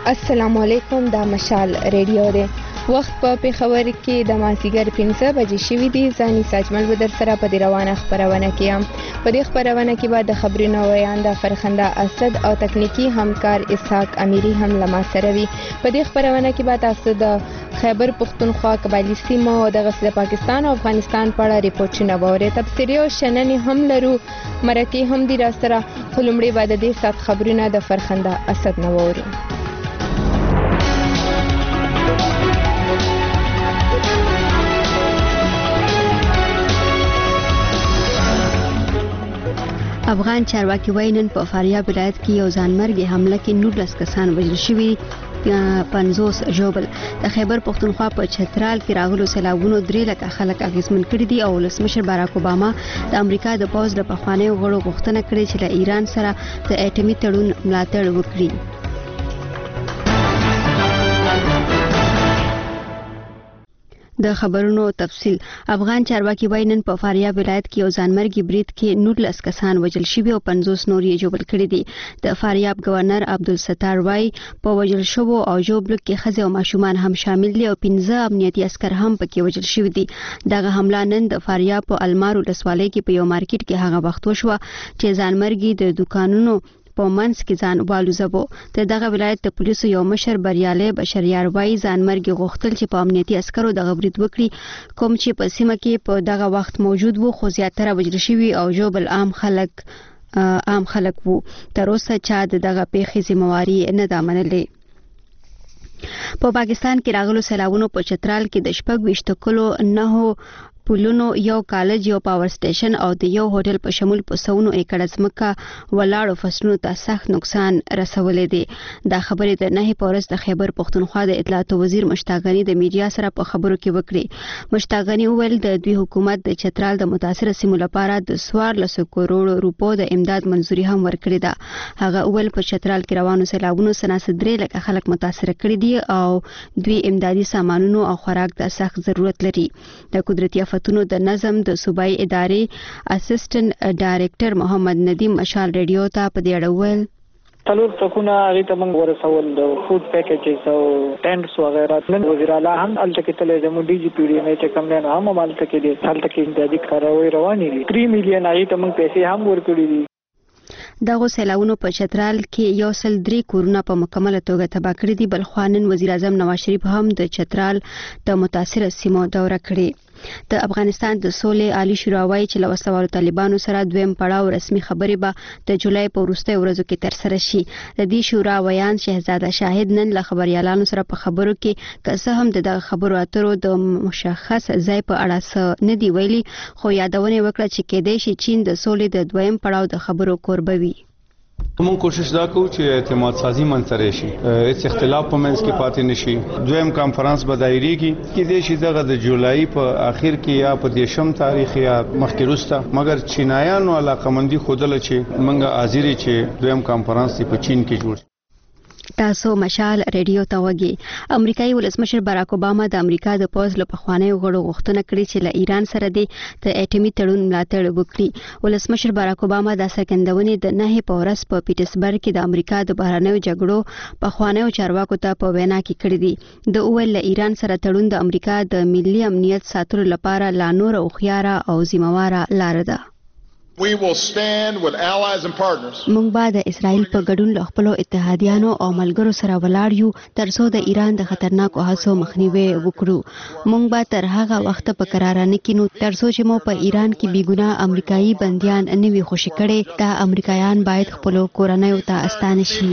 السلام علیکم، دا مشال ریډیو دی. وخت په پیښور کې د مازدیګر 5 بجې شوي دي. ځاني ساجمل به در سره په دې روانه خپرونه کې یم. په دې خپرونه کې به د خبرونو ویاند فرخنده اسد او تکنیکی همکار اسحاق امیری هم له ما سره وي. په دې خپرونه کې به تاسو د خیبر پښتونخوا قبایلي سیمو او د پاکستان او افغانستان په اړه ریپورټونه واورئ. تبصرې او شننې هم لرو. مرکې هم دي را سره. خو لومړی به د دې ساعت خبرونه د فرخنده اسد نه واورو. افغان چارواکي وایي نن په فاریاب ولایت کې یو ځانمرګي حمله کې 19 کسان وژل شوي، 50 ژوبل. د خیبر پښتونخوا په چترال کې راغلو سیلابونو 3 لکه خلک اغېزمن کړي دي او ولسمشر باراک اوباما د امریکا د پوځ له پخوانیو غړو غوښتنه کړې چې له ایران سره د اټومي تړون ملاتړ وکړي. د خبرونو تفصیل. افغان چارواکي وایي نن په فاریاب ولایت کې یو ځانمرګي برید کې 19 کسان وژل شوي او 50 نور یې ژوبل کړي دي. د فاریاب گورنر عبدالستار وایي په وژل شوو او ژوبلو کې ښځې او ماشومان هم شامل دي او 15 امنیتي عسکر هم پکې وژل شوي دي. دغه حمله نن د فاریاب په المار ولسوالۍ کې په یو مارکیټ کې هغه وخت وشوه چې ځانمرګي د دکانونو په منځ کې ځان والوزبو. د دغه ولایت د پولیسو یو مشر بریالي بشریار وایي ځانمرګي غوښتل چې په امنیتي عسکرو دغه برید وکړي کوم چې په سیمه کې په دغه وخت موجود وو، خو زیاتره وژل شوي او ژوبل عام خلک وو. تر اوسه چا دغه پیښې ذمہواري نه ده منلې. په پاکستان کې راغلو سیلابونو په چترال کې د 26 کلو 9 پولونو، یو کالج، یو پاور سټیشن او د یو هوټل په شمول په سونو ایکړ ځمکه ولاړو فصلونو ته سخت نقصان رسولې دي. دا خبرې د 9 پورس د خیبر پښتونخوا د اطلاعات وزیر مشتاق غني د میډیا سره په خبرو کې وکړي. مشتاق غني وویل د دوی حکومت د چترال د متاثره سیمو لپاره د 14 کروڑ روپو د امداد منزوري هم ورکړې ده. هغه وویل په چترال کې روانو سیلابونو 3 لکه خلک متاثر کړي دي او دوی امدادي سامانونو او خوراک ته سخت ضرورت لري. د قدرتي آفتونو د نظم د صوبایي ادارې اسسټنټ ډایریکټر محمد ندیم مشال ریډیو ته په دې اړه وویل تلور تکونه هغه ته موږ ورسول د فود پیکیجز او ټینټس وغیرہ. نن وزیر اعلی هم الته کې تل زموږ ډي جی پی ډي نه چې کوم نه هم مالته کې دي حالت کې امدادي کاروي روانې دي. 3 میلیون هغه ته موږ پیسې هم ورکړي دي. دغه سیلابونو په چترال کې 103 کورونه په مکمله توګه تباه کړي دي. بل خو نن وزیر اعظم نواز شریف هم د چترال د متاثره سیمو دوره کړې. د افغانستان د سولې عالی شورا وایي چې له وسلوالو طالبانو سره دویم پړاو رسمي خبرې به د جولای په وروستیو ورځو کې ترسره شي. د دې شورا ویان شهزاده شاهد نن له خبريالانو سره په خبرو کې که څه هم دغه خبرو اترو د مشخص ځای په اړه څه نه دی ویلي، خو یادونه وکړه چې کېدای شي چین د سولې د دویم پړاو د خبرو کوربه وي. موږ کوشش دا کوو چې اعتماد سازي منځته شي، هیڅ اختلاف په منځ کې پاتې نشي. دویم کانفرنس به دایریږي کې د شي دغه د جولای په اخر کې یا په 10 تاریخ یا مخکې وروسته، مګر چینایانو علاقمندي خوده چې موږ حاضرې چې دویم کانفرنس په چین کې جوړ. تاسو مشال ریډیو ته وګورئ. امریکایي ولسمشر باراک اوباما د امریکا د پوځ له پخوانیو غړو غوښتنه کړې چې له ایران سره د اټومي تړون ملاتړ وکړي. ولسمشر باراک اوباما د څرګندونې د 9 په ورځ په پیټرسبرګ کې د امریکا د بهرنیو جګړو پخوانیو چارواکو ته په وینا کې کړې دي. د اویل له ایران سره تړون د امریکا د ملي امنیت ساتلو لپاره لا نور او خياره او ذمہواره لار ده. موږ به د اسرائیل په ګډون له خپلو اتحادیانو او ملګرو سره ولاړ یو ترڅو د ایران د خطرناکو هڅو مخنیوي وکړو. موږ به تر هغه وخت په قرار نه کینو ترڅو چې مو په ایران کې بیګناه امریکایي بنديان نه وي خوشي کړي. دا امریکایان باید خپل کورنۍ ته استانه شي.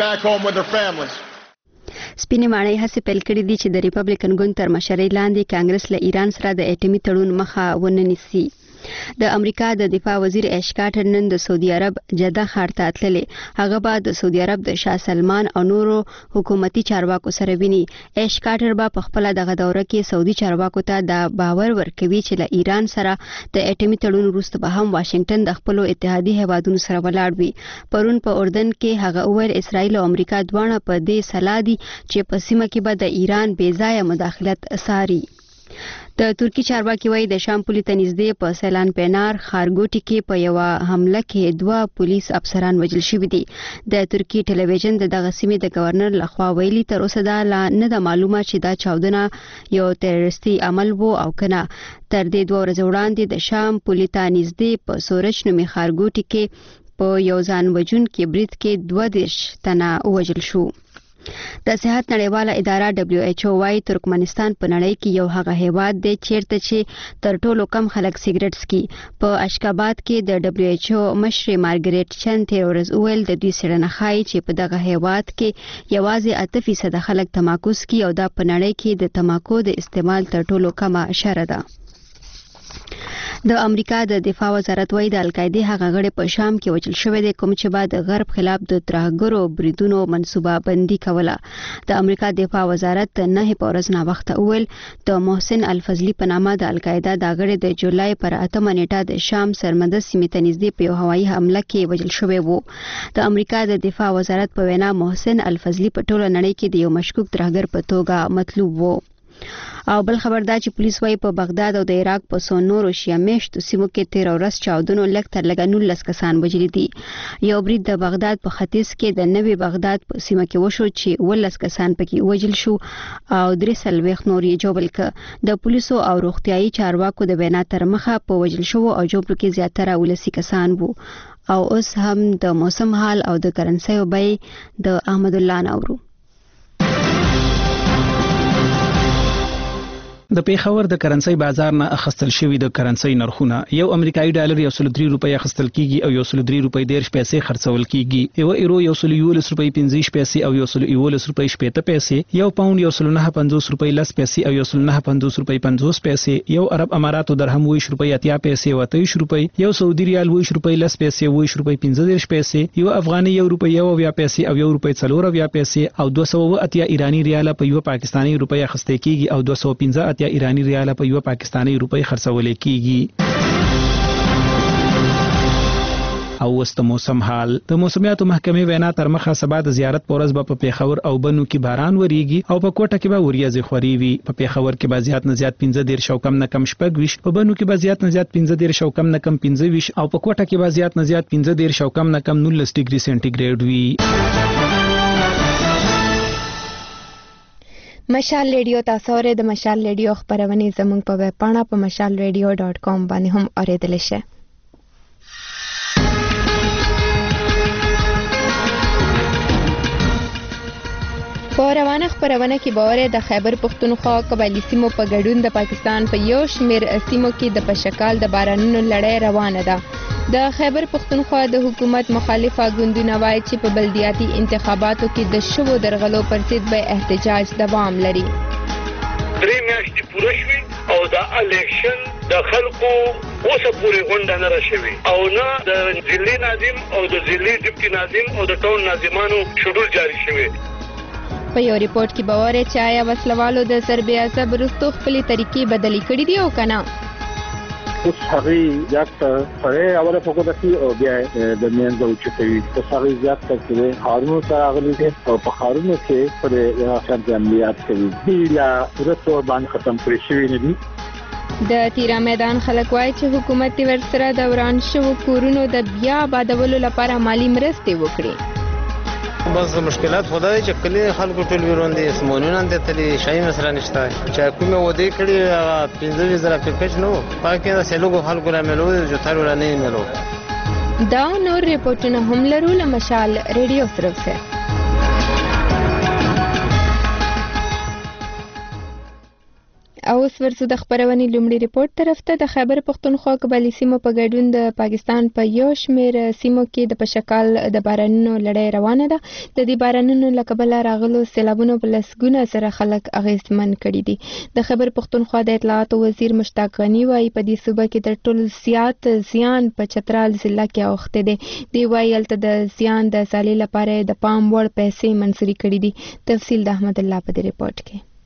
سپینې ماڼۍ هڅې پیل کړې دي چې د ریپبلیکن ګوند تر مشرۍ لاندې کانګرس له ایران سره د اټومي تړون مخه ونه نیسي. د امریکا د دفاع وزیر ایش کارټر نن د سعودي عرب جده ښار ته تللی. هغه به د سعودي عرب د شاه سلمان او نورو حکومتي چارواکو سره ویني. ایش کارټر به په خپل دغه دوره کې سعودي چارواکو ته د باور ورکوي چې له ایران سره د اټومي تړون وروسته به هم واشنگټن د خپل اتحادي هیوادونو سره ولاړ وي. پرون په اردن کې هغه وویل اسرائیل او امریکا دواړه په دې سلا دي چې په سیمه کې به د ایران بې ځایه مداخلت ساري. د ترکی چارواکي وایي د شام پولې ته نږدې په سیلان پینار خارګوټي کې په یو حمله کې 2 پولیس افسران وژل شوي دي. د ترکی ټلویزیون دغه سیمې د گورنر لخوا ویلي تر اوسه دا نه ده معلومه چې دا چاودنه یو تروریستي عمل وو او کنه. تر دې 2 ورځې وړاندې د شام پولې ته نږدې په سورج نومي خارګوټي کې په یو ځان وژونکي برید کې 22 تنه وژل شو. د صحت نړیواله اداره WHO وايي ترکمنستان په نړۍ کې یو هغه هیواد دی چیرته چې تر ټولو کم خلک سیګریټ څکي. په اشکاباد کې د WHO مشر مارګریټ چن تیر ورځ ویل د دوی څېړنه ښایي چې په دغه هیواد کې یوازې 8% خلک تماکو څکي او دا په نړۍ کې د تماکو د استعمال تر ټولو کمه شره ده. د امریکا د دفاع وزارت وايي د القاعده هغه غړي په شام کې وژل شوی دی کوم چې بعد غرب خلاف د ترهګرو بریدونو منصوبه بندي کوله. د امریکا دفاع وزارت نه په ورځ نه وخت اول د محسن الفضلی په نامه د القاعده د غړي د جولای پر 8 نیټه د شام سرمده سیمې ته نږدې په هوایي حمله کې وژل شوی وو. د امریکا د دفاع وزارت په وینا محسن الفضلی په ټوله نړۍ کې د یو مشکوک ترهګر په توګه مطلوب وو. او بل خبر دا چې پولیس وايي په بغداد او د عراق په څو نورو شیعه میشتو سیمو کې 13 ورځ چاودنو لږ تر لږه 19 کسان وژلي دي. یو برید د بغداد په ختیځ کې د نوي بغداد په سیمه کې وشو چې 19 کسان پکې وژل شو او 3 نور یې جوړل ک. د پولیسو او روغتيایي چارواکو د بنا تر مخه په وژل شو او جوړل کې زیاتره ولسی کسان وو. او اوس هم د موسم حال او د کرنسي وبې د احمد الله نورو. د پیښور د کرنسي بازار نه اخستل شوی د کرنسي نرخونه یو امریکایي ډالر 103 روپۍ اخستل کیږي او 103 روپۍ 10 پیسې خرڅول کیږي. یو ایرو 111 روپۍ 15 پیسې او 111 روپۍ 70 پیسې. یو پاوند 109.50 روپۍ 10 پیسې او 109.50 روپۍ 50 پیسې. یو عرب اماراتو درهم 20 روپۍ 80 پیسې او 23 روپۍ. یو سعودي ریال 20 روپۍ 10 پیسې او 20 روپۍ 15 پیسې. یو افغاني 1 روپۍ 1 پیسې او 1 روپۍ 4 پیسې او 280 ایرانی ریال په یو پاکستانی روپۍ اخستل کیږي او 215 ایرانی ریال په یو پاکستانی روپۍ خرڅول کیږي. او وست موسم حال د موسمیاتو محکمې وینا تر مخه سبا د زیارت پورز په پیښور او بنو کې باران وریږي او په کوټه کې به وریځې خوري وي. په پیښور کې به زیات نه زیات 15 شو کم نه کم شپږ، په بنو کې به زیات نه زیات 15 شو کم نه کم 15 او په کوټه کې به زیات نه زیات 15 شو کم نه کم 19 ډیګري سنټیګریډ وي. مشال ریډیو تاسو اورئ. د مشال ریډیو خبرونه زموږ په ویب پاڼه په mashalradio.com باندې هم اوریدل شي. په روانه خبرونه کې باور د خیبر پختونخوا قبایلی سیمو په ګډون د پاکستان په یو شمیر سیمو کې د پشکال د بارانونو لړۍ روانه ده. د خیبر پختونخوا د حکومت مخالفه ګوندونه وایي چې په بلدیاتي انتخاباتو کې د شوو درغلو پر ضد به احتجاج دوام لري. 3 میاشتې پوره شوي او د الیکشن د خلکو اوسه پورې غونډه نه راشوي او نه د ضلعي ناظم او د ضلعي ډیپټي ناظم او د ټاون ناظمانو شډول جاری شوی. په یو ریپورت کې باور چې آیا وسلوالو د سربیا صبرستو خپل طریقې بدلی کړې دي او کنه. اوس هغه ځات سره اوله فوکس او بیا د میان د اوچتوي په هغه ځات کې خارونو ته اغلي دي او په خارونو کې پر اخر د عملیات کوي لا ورته باندې ختم کړی شوی نه دي. د تیرا میدان خلک وایي چې حکومت ورسره د وران شو کورونو د بیا آبادولو لپاره مالی مرستې وکړي. بس مشکلات خدای چې کلی خلکو ټول وروندي اسمونونه د تلي شای مسره نشته چې کومه ودی کړي 15000 پیکج نو پاکه د سلوګو خلکو را ملو جو تر ولا نه ملو. دا نور ریپورتونه هم لرو له مشال ریډیو طرف سے. او اوس ورسو د خبرونې لومړی ریپورت طرف ته. د خیبر پختونخوا قبایلی سیمو په ګډون د پاکستان په یو شمیر سیمو کې د پشکال د بارانونو لړۍ روانه ده. د دې بارانونو له کبله راغلو سیلابونو په لسګونه سره خلک اغیزمن کړي دي. د خیبر پختونخوا د اطلاعاتو وزیر مشتاق غنی وايي په دې صوبه کې تر ټولو زیات زیان په چترال ضلع کې اوخته دي. دی وايي هلته د زیان د سالي لپاره د پام وړ پیسې منسوري کړي دي. تفصیل د احمد الله په دې ریپورت کې.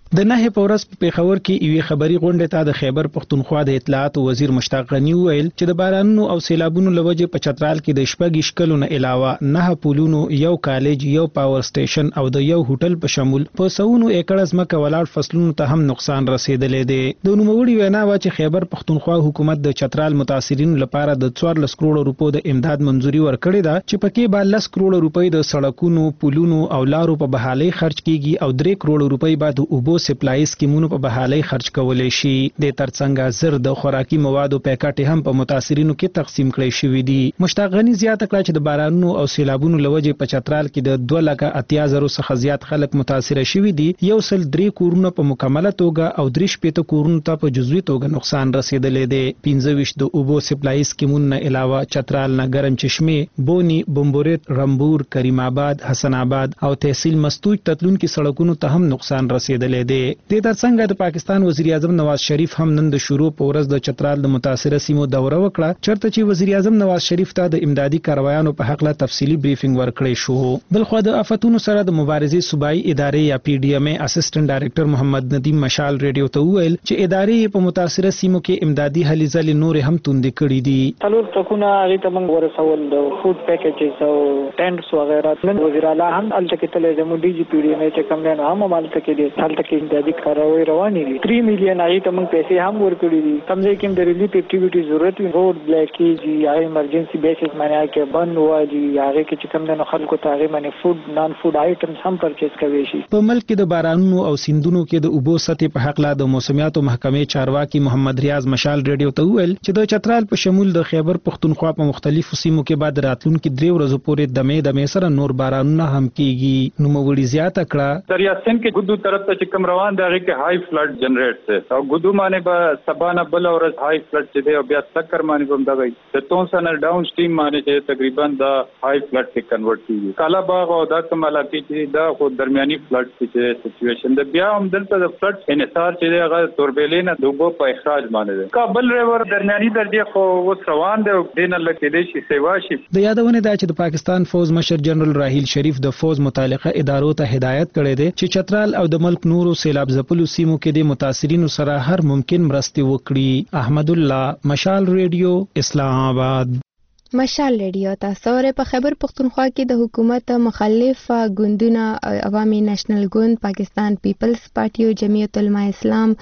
د نه پورس په پیښور کې یوې خبري غونډه ته د خیبر پښتونخوا د اطلاعات وزیر مشتاق غنی ویل چې د بارانونو او سیلابونو لوجه په چترال کې د شپږ شکلونو علاوه 9 پولونو، یو کالج، یو پاور سټیشن او د یو هوټل په شمول په سونو ایکړ ځمکه ولاړ فصلونو ته هم نقصان رسیدلې دی. د نوموړي وینا وا چې خیبر پښتونخوا حکومت د چترال متاثرینو لپاره د 14 کروڑ روپو د امداد منزوري ورکړې ده چې پکې به 10 کروڑ روپۍ د سړکونو، پلونو او لارو په بحالي خرج کیږي او 3 کروڑ روپۍ به د اوبو سپلای سکیمونو په بحالي خرج کولای شي. د ترڅنګ زر د خوراکي موادو پیکټ هم په متاثرینو کې تقسیم کړي شوې دي. مشتاق غنی زیاته کړه چې د بارانونو او سیلابونو لوجه په چترال کې د 2,80,000 څخه زیات خلک متاثر شوي دي. 103 کورونه په مکمله توګه او 3 کورونو ته په جزوي توګه نقصان رسیدلې دی. 25 د اوبو سپلای سکیمونو علاوه چترال نه ګرم چشمه، بونی، بمبورت، رمبور، کریم آباد، حسن آباد او تحصیل مستوج تتلونکو سړکونو ته هم نقصان رسیدلی دی. د ترڅنګ د پاکستان وزیر اعظم نواز شریف هم نن د شروع په ورځ د چترال د متاثره سیمو دوره وکړه، چرته چې وزیر اعظم نواز شریف ته د امدادي کاروایانو په حق له تفصیلی بریفینګ ورکړی شو. بلخو د آفتونو سره د مبارزې صوبایي ادارې یا پی ډی ایم ای اسسټنټ ډایریکټر محمد ندیم مشال ریډیو ته وویل چې ادارې په متاثره سیمو کې امدادي هلې ځلې نور هم توندې کړي دي. څلور ټکونه هغه ته موږ ورسول د فود پیکیجز او ټینټس وغیرہ. نن وزیر اعلی هم الته کې تل زموږ ډي جی پی ډي نه چې کوم نه هم مالته کې دي الته کې امدادي کاروي روانې دي. 3 میلیون هغه ته موږ پیسې هم ورکړي دي. کوم ځای کې د ریلیف اکټیویټي ضرورت وي، روډ بلاکیج یا ایمرجنسي بیسس باندې کې بند وایي هغه کې چې کوم نه خلکو ته هغه باندې فود نان فود آیټمز هم پرچیز کوي شي. په ملک کې د بارانونو او سیندونو کې د اوبو سطح په حق لا د موسمیاتو محکمې چارواکي محمد ریاض مشال ریډیو ته ویل چې د چترال په شمول د خیبر پښتونخوا په مختلفو سیمو کې بعد راتلونکو 3 ورځې پورې دمې سره نور بارانونه هم کیږي. نوموړي زیاته کړه دریاستان کې ګدو طرف ته چې کوم روان دی هغه کې هائی فلډ جنریټ څه او ګدو باندې به سبانه بل ورځ هائی فلډ چې دی او بیا سکر باندې کوم دغه د تونسن ډاون سټریم باندې چې تقریبا د هائی فلډ کې کنورټ کیږي. کالا باغ او د کمالاتی چې دا خو درمیاني فلډ کې سچويشن د بیا هم دلته د فلډ انحصار چې دی هغه توربېلې نه دوبو په اخراج باندې دی. کابل ریور درمیاني درجه خو وس روان دی او دین الله کې دې شي سیوا شي. د یادونه ده چې د پاکستان فوز مشر جنرال راحیل شریف د فوز متعلقه ادارو ته هدایت کړی دی چې چترال او د ملک نورو سیلاب ځپلو سیمو کې د متاثرینو سره هر ممکن مرستې وکړي. احمد الله، مشال ریډیو، اسلام آباد. مشال ریډیو تاسو ور په خیبر پښتونخوا کې د حکومت مخالف ګوندونه عوامي نېشنل ګوند، پاکستان پیپلز پارټي او جمعیت العلماء اسلام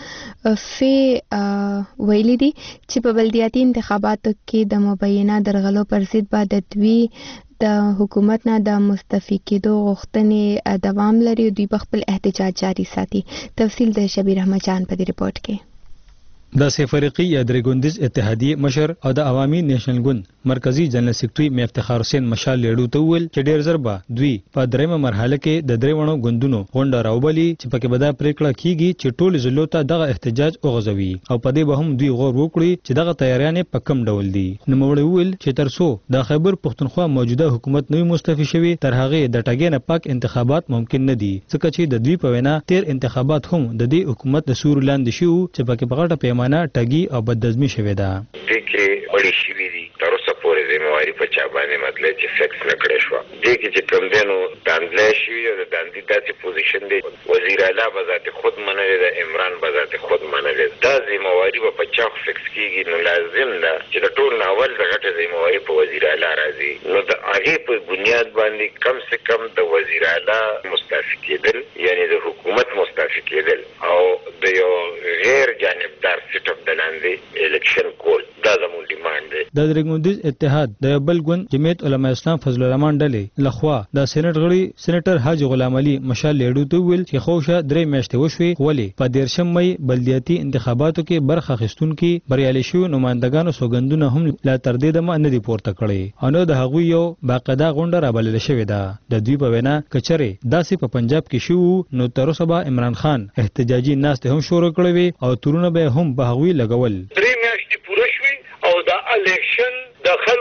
ویلي دي چې په بلدیاتي انتخاباتو کې د مبینه درغلو پر ضد به د دوی د حکومت نه د مستعفي کېدو غوښتنې دوام لري. دوی په خپل احتجاج جاري ساتي. تفصیل د شبیر احمد جان په دې رپورت کې. د سفرقي یا درګوندیز اتحادیه مشر او د عوامي نېشنل ګوند مرکزی جنرال سیکریټري مې افتخار حسین مشال لیډو ته ویل چې ډیر زر به دوی په دریمه مرحله کې د دریوڼو ګوندونو غونډه راوبلي چې پکې به دا پریکړه کیږي چې ټول ضلعو ته دغه احتجاج وغځوي او په دې به هم دوی غور وکړي چې دغه تیاریانې په کم ډول دي. نوموړي ویل چې ترڅو د خیبر پښتونخوا موجوده حکومت نوی مستعفي شوی تر هغه د ټاګې نه پاک انتخابات ممکن نه دي، ځکه چې د دوی په وینا تیر انتخابات هم د دې حکومت د سور لاندې شو چې پکې په غټه پیمانه ټاګي او بدنظمي شوې ده. دې کې وړي شوي دي تر اوسه پورې ذمہواري په چا باندې مطلب چې فکس نه کړی شو. دې کې چې کوم دینو داندلې شوي او د داندې داسې پوزیشن دی وزیر اعلی به ذات خود منلې ده، عمران به ذات خود منلې دا ذمہواري په چا فکس کیږي. نو لازم ده چې د ټول اول د غټه ذمہواري په وزیر اعلی راځي. نو د هغه په بنیاد باندې کم سے کم د وزیر اعلی مستعفي کېدل یعنی د حکومت مستعفي کېدل او د یو غیر جانبدار سیټ اپ د لاندې الیکشن کول دا زموږ ډیماند دی. د درګوندیز اتحاد د بل ګوند جمعیت علماء اسلام فضل الرحمن ډلې لخوا د سېنات غړي سېنیټر حاجی غلام علي مشال لیډو ته ویل چې خوشه 3 میاشتې وشوي ولې په 13 مې بلدیاتي انتخاباتو کې برخه اخیستونکو بریالي شو نمائندګانو سوګندونه هم لا تر دې دمه نه دي پورته کړي. انو د هغوی یو باقاعده غونډه رابلل شوې ده. د دوی په وینا کچره داسې په پنجاب کې شو نو تر اوسه به عمران خان احتجاجي ناست هم شروع کړوي او تورونه به هم به هغوی لګول. 3 میاشتې پوره شوي او د الیکشن د خلکو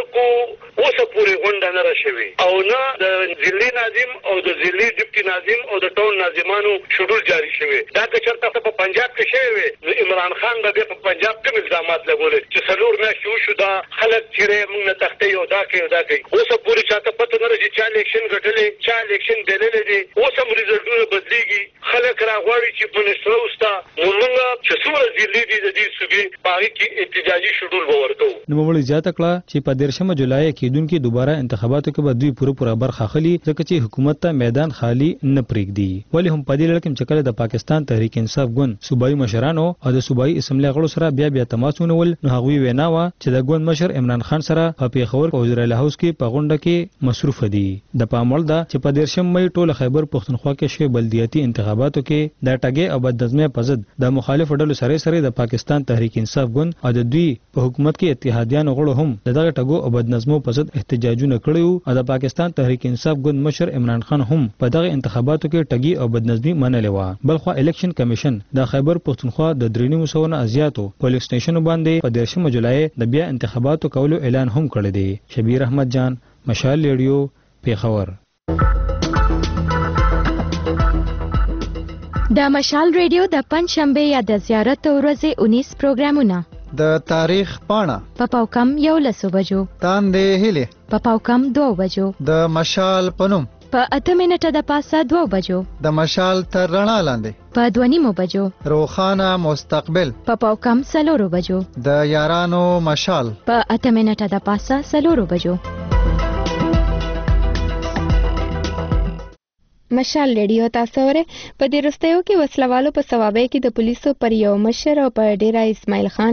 اوسه پورې غونډه نه راشوي او نه د ضلعي ناظم او د ضلعي ډیپټي ناظم او د ټاون ناظمانو شډول جاری شوی. دا که چېرته په پنجاب کې شوی وي نو عمران خان به په پنجاب کې الزامات لګولې چې څلور میاشتې وشو دا خلک چیرې موږ نه تختې او دا کوي او دا کوي. اوسه پورې چاته پته نه لري چې چا الیکشن ګټلې چا الیکشن بللې دي. اوس هم ریزلټونه بدلیږي. خلک راغواړي چې منسټر اوستا موږ چې څومره ضلعي دي د دې صوبې په هغې کې احتجاجي شډول به ورکوو. نوموړي زیاته کړه چې په 13 جولای کېدونکي دوباره انتخاباتو کې به دوی پوره برخه اخلي ځکه چې حکومت ته میدان خالی نه پرېږدي. ولې هم په دې لړ کې چې کله د پاکستان تحریک انصاف ګوند صوبایي مشرانو او د صوبایي اسمبلی غړو سره بیا تماس ونیول نو هغوی وینا وه چې د ګوند مشر عمران خان سره په پیښور په وزیر اعلی هاوس کې په غونډه کې مصروف دي. د پام وړ ده چې په 13 مې ټول خیبر پښتونخوا کې شوي بلدیاتي انتخاباتو کې د ټګۍ او بدنظمۍ په ضد د مخالف ډلو سره د پاکستان تحریک انصاف ګوند او د دوی په حکومت کې اتحادیانو غړو هم دغه ټګو او بدنظمو په ضد احتجاجونه کړي او د پاکستان تحریک انصاف ګوند مشر عمران خان هم په دغه انتخاباتو کې ټګي او بدنظمي منلې و. بلخو الیکشن کمیشن د خیبر پښتونخوا د 93 نه زیاتو پولیس سټیشنونو باندې په 13 جولای د بیا انتخاباتو کولو اعلان هم کړی دی. شبیر احمد جان، مشال ریډیو، پیښور. د مشال ریډیو د پنځشنبه یا د زیارت ورځې 19 پروګرامونه د تاریخ پاڼه په پاوکم 11 بجو، تاندې هلي په پاوکم 2 بجو، د مشال پنوم په 8 منټه د پاسه 2 بجو، د مشال تر رڼا لاندې په 2:30 بجو، روخانه مستقبل په پاوکم 4 بجو، د یارانو مشال په 8 منټه د پاسه 4 بجو. مشال ریډیو تاسو وره په دې وروستیو کې وسلوالو په ثوابه کې د پولیسو پر یو مشر او په ډیره اسماعیل خان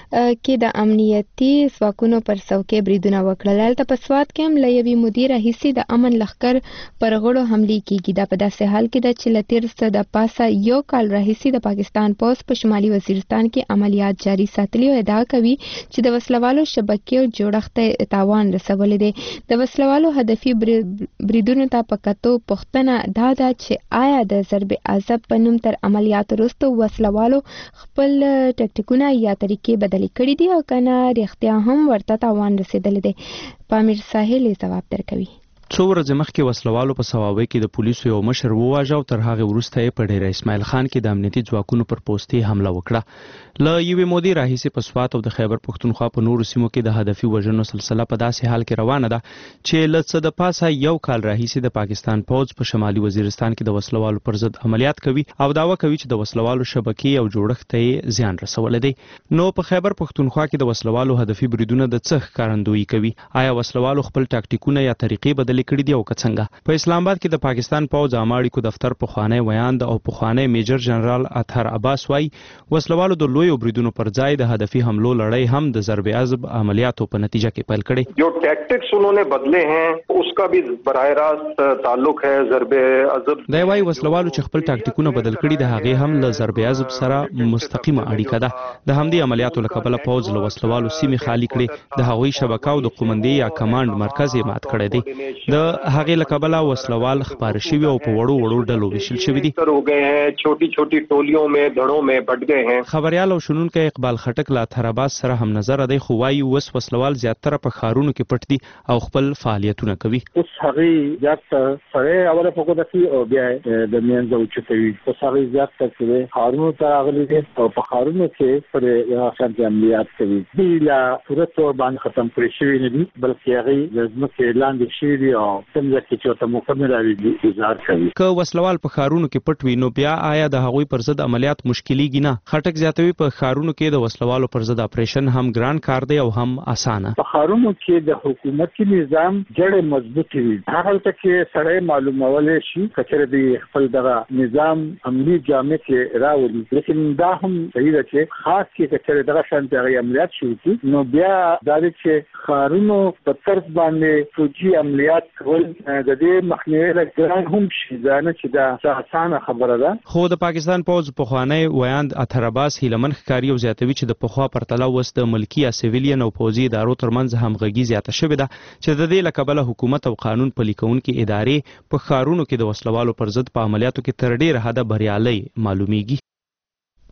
کې د امنیتي ځواکونو پر څوکۍ بریدونه وکړل. هلته په سوات کې هم له یوې مودې راهیسې د امن لښکر پر غړو حملې کېږي. دا په داسې حال کې ده چې له تېر څه د پاسه یو کال راهیسې د پاکستان پوځ په شمالي وزیرستان کې عملیات جاري ساتلي او ادعا کوي چې د وسلوالو شبکې جوړښت ته تاوان رسولی دی. د وسلوالو هدفي بریدونو ته په کتو پوښتنه دا ده چې آیا د ضرب عذاب په نوم تر عملیات وروسته وسلوالو خپل ټکټیکونه یا طریقې بدلې کړي دي او که نه رښتیا هم ورته تاوان رسېدلی دی. پامیر ساحل ځواب درکوي. څو ورځې مخکې وسلوالو په ثوابه کې د پولیسو یو مشر وواژه او تر هغې وروسته یې په ډیره اسماعیل خان کې د امنیتي ځواکونو پر پوستې حمله وکړه. له یوې مودې راهیسې په سوات او د خیبر پښتونخوا په نورو سیمو کې د هدفي وژنو سلسله په داسې حال کې روانه ده چې له څه د پاسه یو کال راهیسې د پاکستان پوځ په شمالي وزیرستان کې د وسلوالو پر ضد عملیات کوي او دعوه کوي چې د وسلوالو شبکې او جوړښت ته یې زیان رسولی دی. نو په خیبر پښتونخوا کې د وسلوالو هدفي بریدونه د څه ښکارندویي کوي؟ آیا وسلوالو خپل ټاکټیکونه یا طریقې بدلې کړي دي او که څنګه؟ په اسلام آباد کې د پاکستان پوځ عامه اړیکو دفتر پخوانی ویاند او پخوانی میجر جنرال اطهر عباس وایي وسلوالو د لویو بریدونو پر ځای د هدفي حملو لړۍ هم د ضرب عذب عملیاتو په نتیجه کې پیل کړي. جو ٹیکٹکس انہوں نے بدلے ہیں اس کا بھی براہ راست تعلق ہے ضرب عذب. دا وایي وسلوالو چې خپل ټاکټیکونه بدل کړي د هغې هم له ضرب عذب سره مستقیمه اړیکه ده. د همدې عملیاتو له کبله پوځ له وسلوالو سیمې خالي کړي، د هغوی شبکه او د قومندې یا کمانډ مرکز یې مات کړی دی. د هغې له کبله وسلوال خپاره شوي او په وړو ډلو ویشل شوي دي. چھوٹی چھوٹی ټولیوں میں دھڑوں میں بٹ گئے ہیں. خبريال او شنونکی اقبال خټک له اطهر عباس سره هم نظر دی خو وایي اوس وسلوال زیاتره په ښارونو کې پټ دي او خپل فعالیتونه کوي. اوس هغې زیات سړی اوله په ګوته کي او بیا د منځه اوچتوي. اوس هغې زیات چې دی ښارونو ته راغلي دي او په ښارونو کې پرې یو شانتې عملیات کوي. دوی لا پوره طور باندې ختم کړي شوي نه دي بلکې هغې د ځمکې لاندې شوي دي او کوم ځای کې چې ورته مکمل اظهار کوي. که وسلوال په ښارونو کې پټ وي نو بیا آیا د هغوی پر ضد عملیات مشکلیږي نه؟ خټک زیاتوي په ښارونو کې د وسلوالو پر ضد اپریشن هم ګران کار دی او هم اسانه. په ښارونو کې د حکومتي نظام جړې مضبوطې وي. هغه کې سړی معلومولی شي که چېرې د خپل دغه نظام عملي جامع کې راولي. لیکن دا هم صحیح ده چې خاص کې که چېرې دغه شانتې هغې عملیات شروع کړي نو بیا دا دی چې ښارونو په طرز باندې فوجي عملیات کول د دې مخنیوی لږ ګران هم شي. دا نه چې دا اسانه خبره ده. خو د پاکستان پوځ پخوانی ویاند اطهر عباس هیلمن ښکاري او زیاتوي چې د پخوا پرتله اوس د ملکي یا سیویلین او پوځي ادارو ترمنځ همغږي زیاته شوې ده چې د دې له کبله حکومت او قانون پلي کوونکې ادارې په ښارونو کې د وسلوالو پر ضد په عملیاتو کې تر ډېره حده بریالۍ معلومیږي.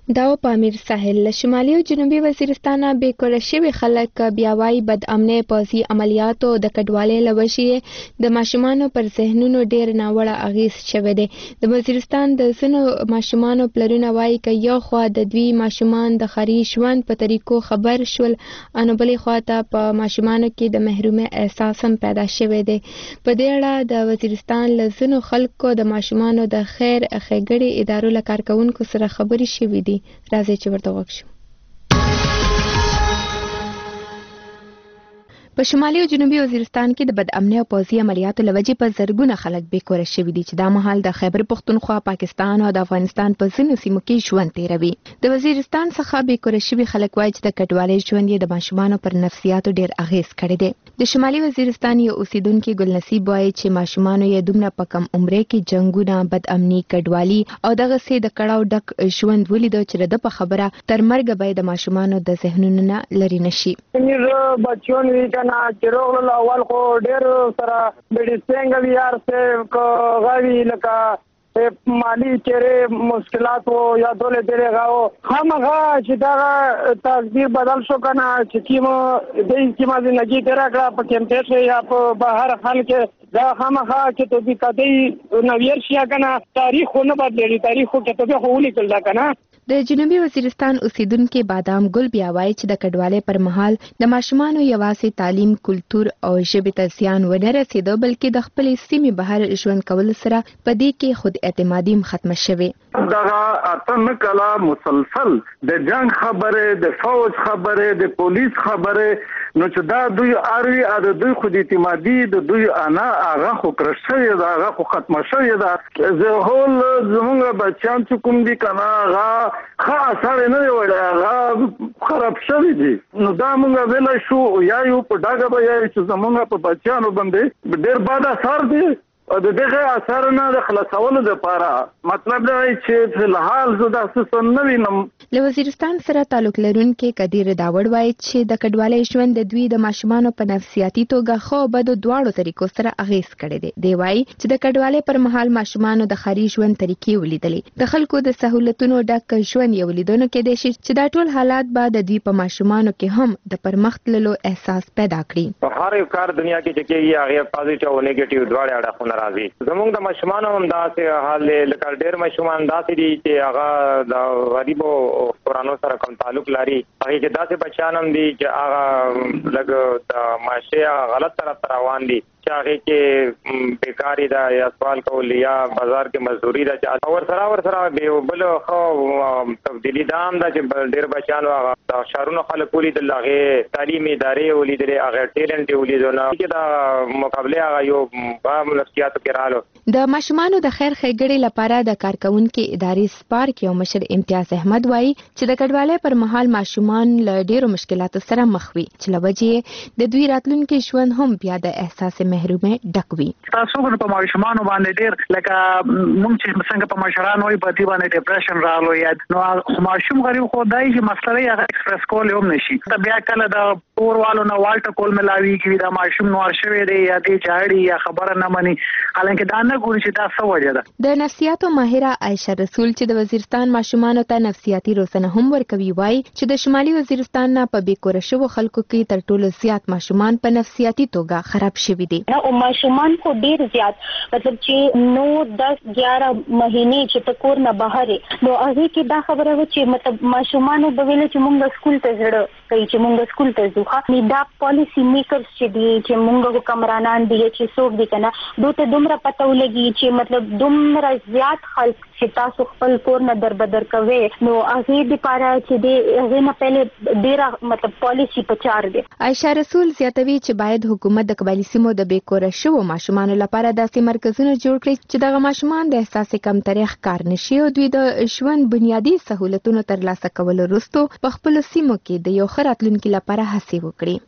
دا په امیر ساحل له شمالي او جنوبي وزیرستان به کور شوی خلک بیا وايي بد امنه پوځي عملیاتو د کډوالۍ لوشي د ماشومانو پر ذهنونو ډیر ناوړه اغیز شوی دی د وزیرستان د سنو ماشومانو پلرونه وايي ک یو خوا د دوی ماشومان د خاري ژوند په طریقو خبر شول ان بلې خوا ته په ماشومانو کې د محرومه احساس هم پیدا شوی دی په دې اړه د وزیرستان له سنو خلکو د ماشومانو د خیر خګړې ادارو له کارکونکو سره خبري شوې دي راځي چې ورته وښیو په شمالي او جنوبي وزیرستان کې د بد امنۍ او پوځي عملیاتو لوجې په زرګونه خلک بیکوره شوي دي چې دا مهال د خیبر پختونخوا پاکستان او د افغانستان په ځینو سیمو کې ژوند تیروي د وزیرستان څخه بیکوره شوي خلک وایي چې د کډوالۍ ژوند یې د ماشومانو پر نفسیاتو ډیر اغیز کړی دی د شمالي وزیرستان یو اوسیدونکي ګلنصیب وایي چې ماشومانو یې دومره په کم عمره کې جنگونه بد امني کډوالي او دغه سي د کړهو ډک ژوند ولیدو چې د په خبره تر مرګ به د ماشومانو د ذهنونو نه لري نشي بچون نا چروغ اول خو ډیر سره میډیسن یار سے کو غوی لکا مالی چیرې مشکلات او یا دولت دې غاو همغه چې دا تقدیر بدل شو کنه چې کیمو دې کیمه زندگی تیرا کړه په کمپیوټر یا په بهر خان کې دا همغه چې ته دې کدی نویر شیا کنه تاریخ نه بدلېږي تاریخ کې ته به هولي کړل کنه د جنوبي وزیرستان اوسیدونکو بادام ګل بیا وایي چې د کډوالۍ پر مهال د ماشومانو یوازې تعلیم کلتور او ژبې ته زیان ونه رسیدو بلکې د خپل سیمې بهر ژوند کول سره په دې کې خود اعتمادي ختم شوه دغه اتم کلا مسلسل د جنگ خبره د فوج خبره د پولیس خبره نو چې دا دوی اړوي د دوی خود اعتمادي د دوی انا هغه خو کرشي دا هغه خو ختم شوی دا زه هول زمونږ بچان چې کوم دي کنه هغه خاصه نه وړه هغه خراب شوی دي نو دا موږ ویل شو یا یو په داګه به یا چې زمونږ په بچانو باندې ډیر بد اثر دي او دغه اثر نه د خلاصولو لپاره مطلب دا چې په الحال زه د اساس نه وینم له وزیرستان سره تعلق لرونکي کدیر داوړ وایي چې د کډوالۍ ژوند د دوی د ماشومانو په نفسیاتي توګه خو بد دواړو طریقو سره اغیز کړی دی دی وایي چې د کډوالۍ پر مهال ماشومانو د خاري ژوند طریقې ولیدلې د خلکو د سہولتونو ډک ژوند یې ولیدونه کې دي چې دا ټول حالات به د دوی په ماشومانو کې هم د پرمختللو احساس پیدا کړي په هر یو کار دنیا کې چې کېږي هغه پازیټیو او نیگیټیو دواړه اړخونه راځي زموږ د ماشومانو هم داسې حال لکه ډېر ماشومان داسې دي چې هغه د غریبو قرانو سره کوم تعلق لري هغه کې داسې بچان هم دي چې هغه لګ د معاشره غلط طرف روان دي چې هغه کې بیکاری دا یا سوال کول یا بازار کې مزدوري دا چې ور سره به بل خو تبدیلی دام دا چې ډېر بچان هغه د شهرونو خلک ولید لغه تعلیمي ادارې ولید هغه ټیلنټ ولیدونه چې دا مقابله هغه یو با نفسیات کې د ماشومانو د خیر ښېګړې لپاره د کارکونکو ادارې سپارک یو مشر امتیاز احمد وایي چې د کډوالۍ پر مهال ماشومان له ډېرو مشکلاتو سره مخ وي چې لوجې د دوی راتلونکي ژوند هم بیا د احساس محرومۍ ډک وي تاسو په ماشومانو باندې ډېر لکه موږ چې څنګه په مشرانو وي په دې باندې ډیپریشن راغلو یا نو ماشوم غریب خو دای چې مسله یې ایکسپریس کول هم نشي دا بیا کله د پوروالو نه والټ کول ملاوي کې دا ماشوم نور شوی دی یا دې چاړي یا خبره نه مني حالانکه دا نه ګوري چې دا څه وجه ده د نفسیاتو ماهره عائشه رسول چې د وزیرستان ماشومانو ته نفسیاتي روزنه هم ورکوي وایي چې د شمالي وزیرستان نه په بیکوره شوو خلکو کې تر ټولو زیات ماشومان په نفسیاتي توګه خراب شوي دي او ماشومان خو ډیر زیات مطلب چې 9-10-11 مهینې چې په کور نه بهر نو هغه کې دا خبره و چې مطلب ماشومان به ویل چې موږ سکول ته ځړو کوي چې موږ سکول ته ځو خو دا پالیسی میکرز چې دي چې موږ حکمرانان دي چې څوک دي کنه دوی دومره پته ولګي چې مطلب دومره زیات خلک چې تاسو خپل کور نه دربدر کوي نو هغه د پاره چې د هغه نه پهله ډیره مطلب پالیسی په چار دي عائشه رسول زیاتوي چې باید حکومت د قبایلی سیمو د بیکوره شوو ماشومان لپاره داسې مرکزونه جوړ کړي چې دغه ماشومان د احساس کمترۍ ښکار نشي او دوی د ژوند بنیادی سہولتونو ترلاسه کول وروسته په خپل سیمو کې د یو ښه راتلونکي لپاره هڅې وکړي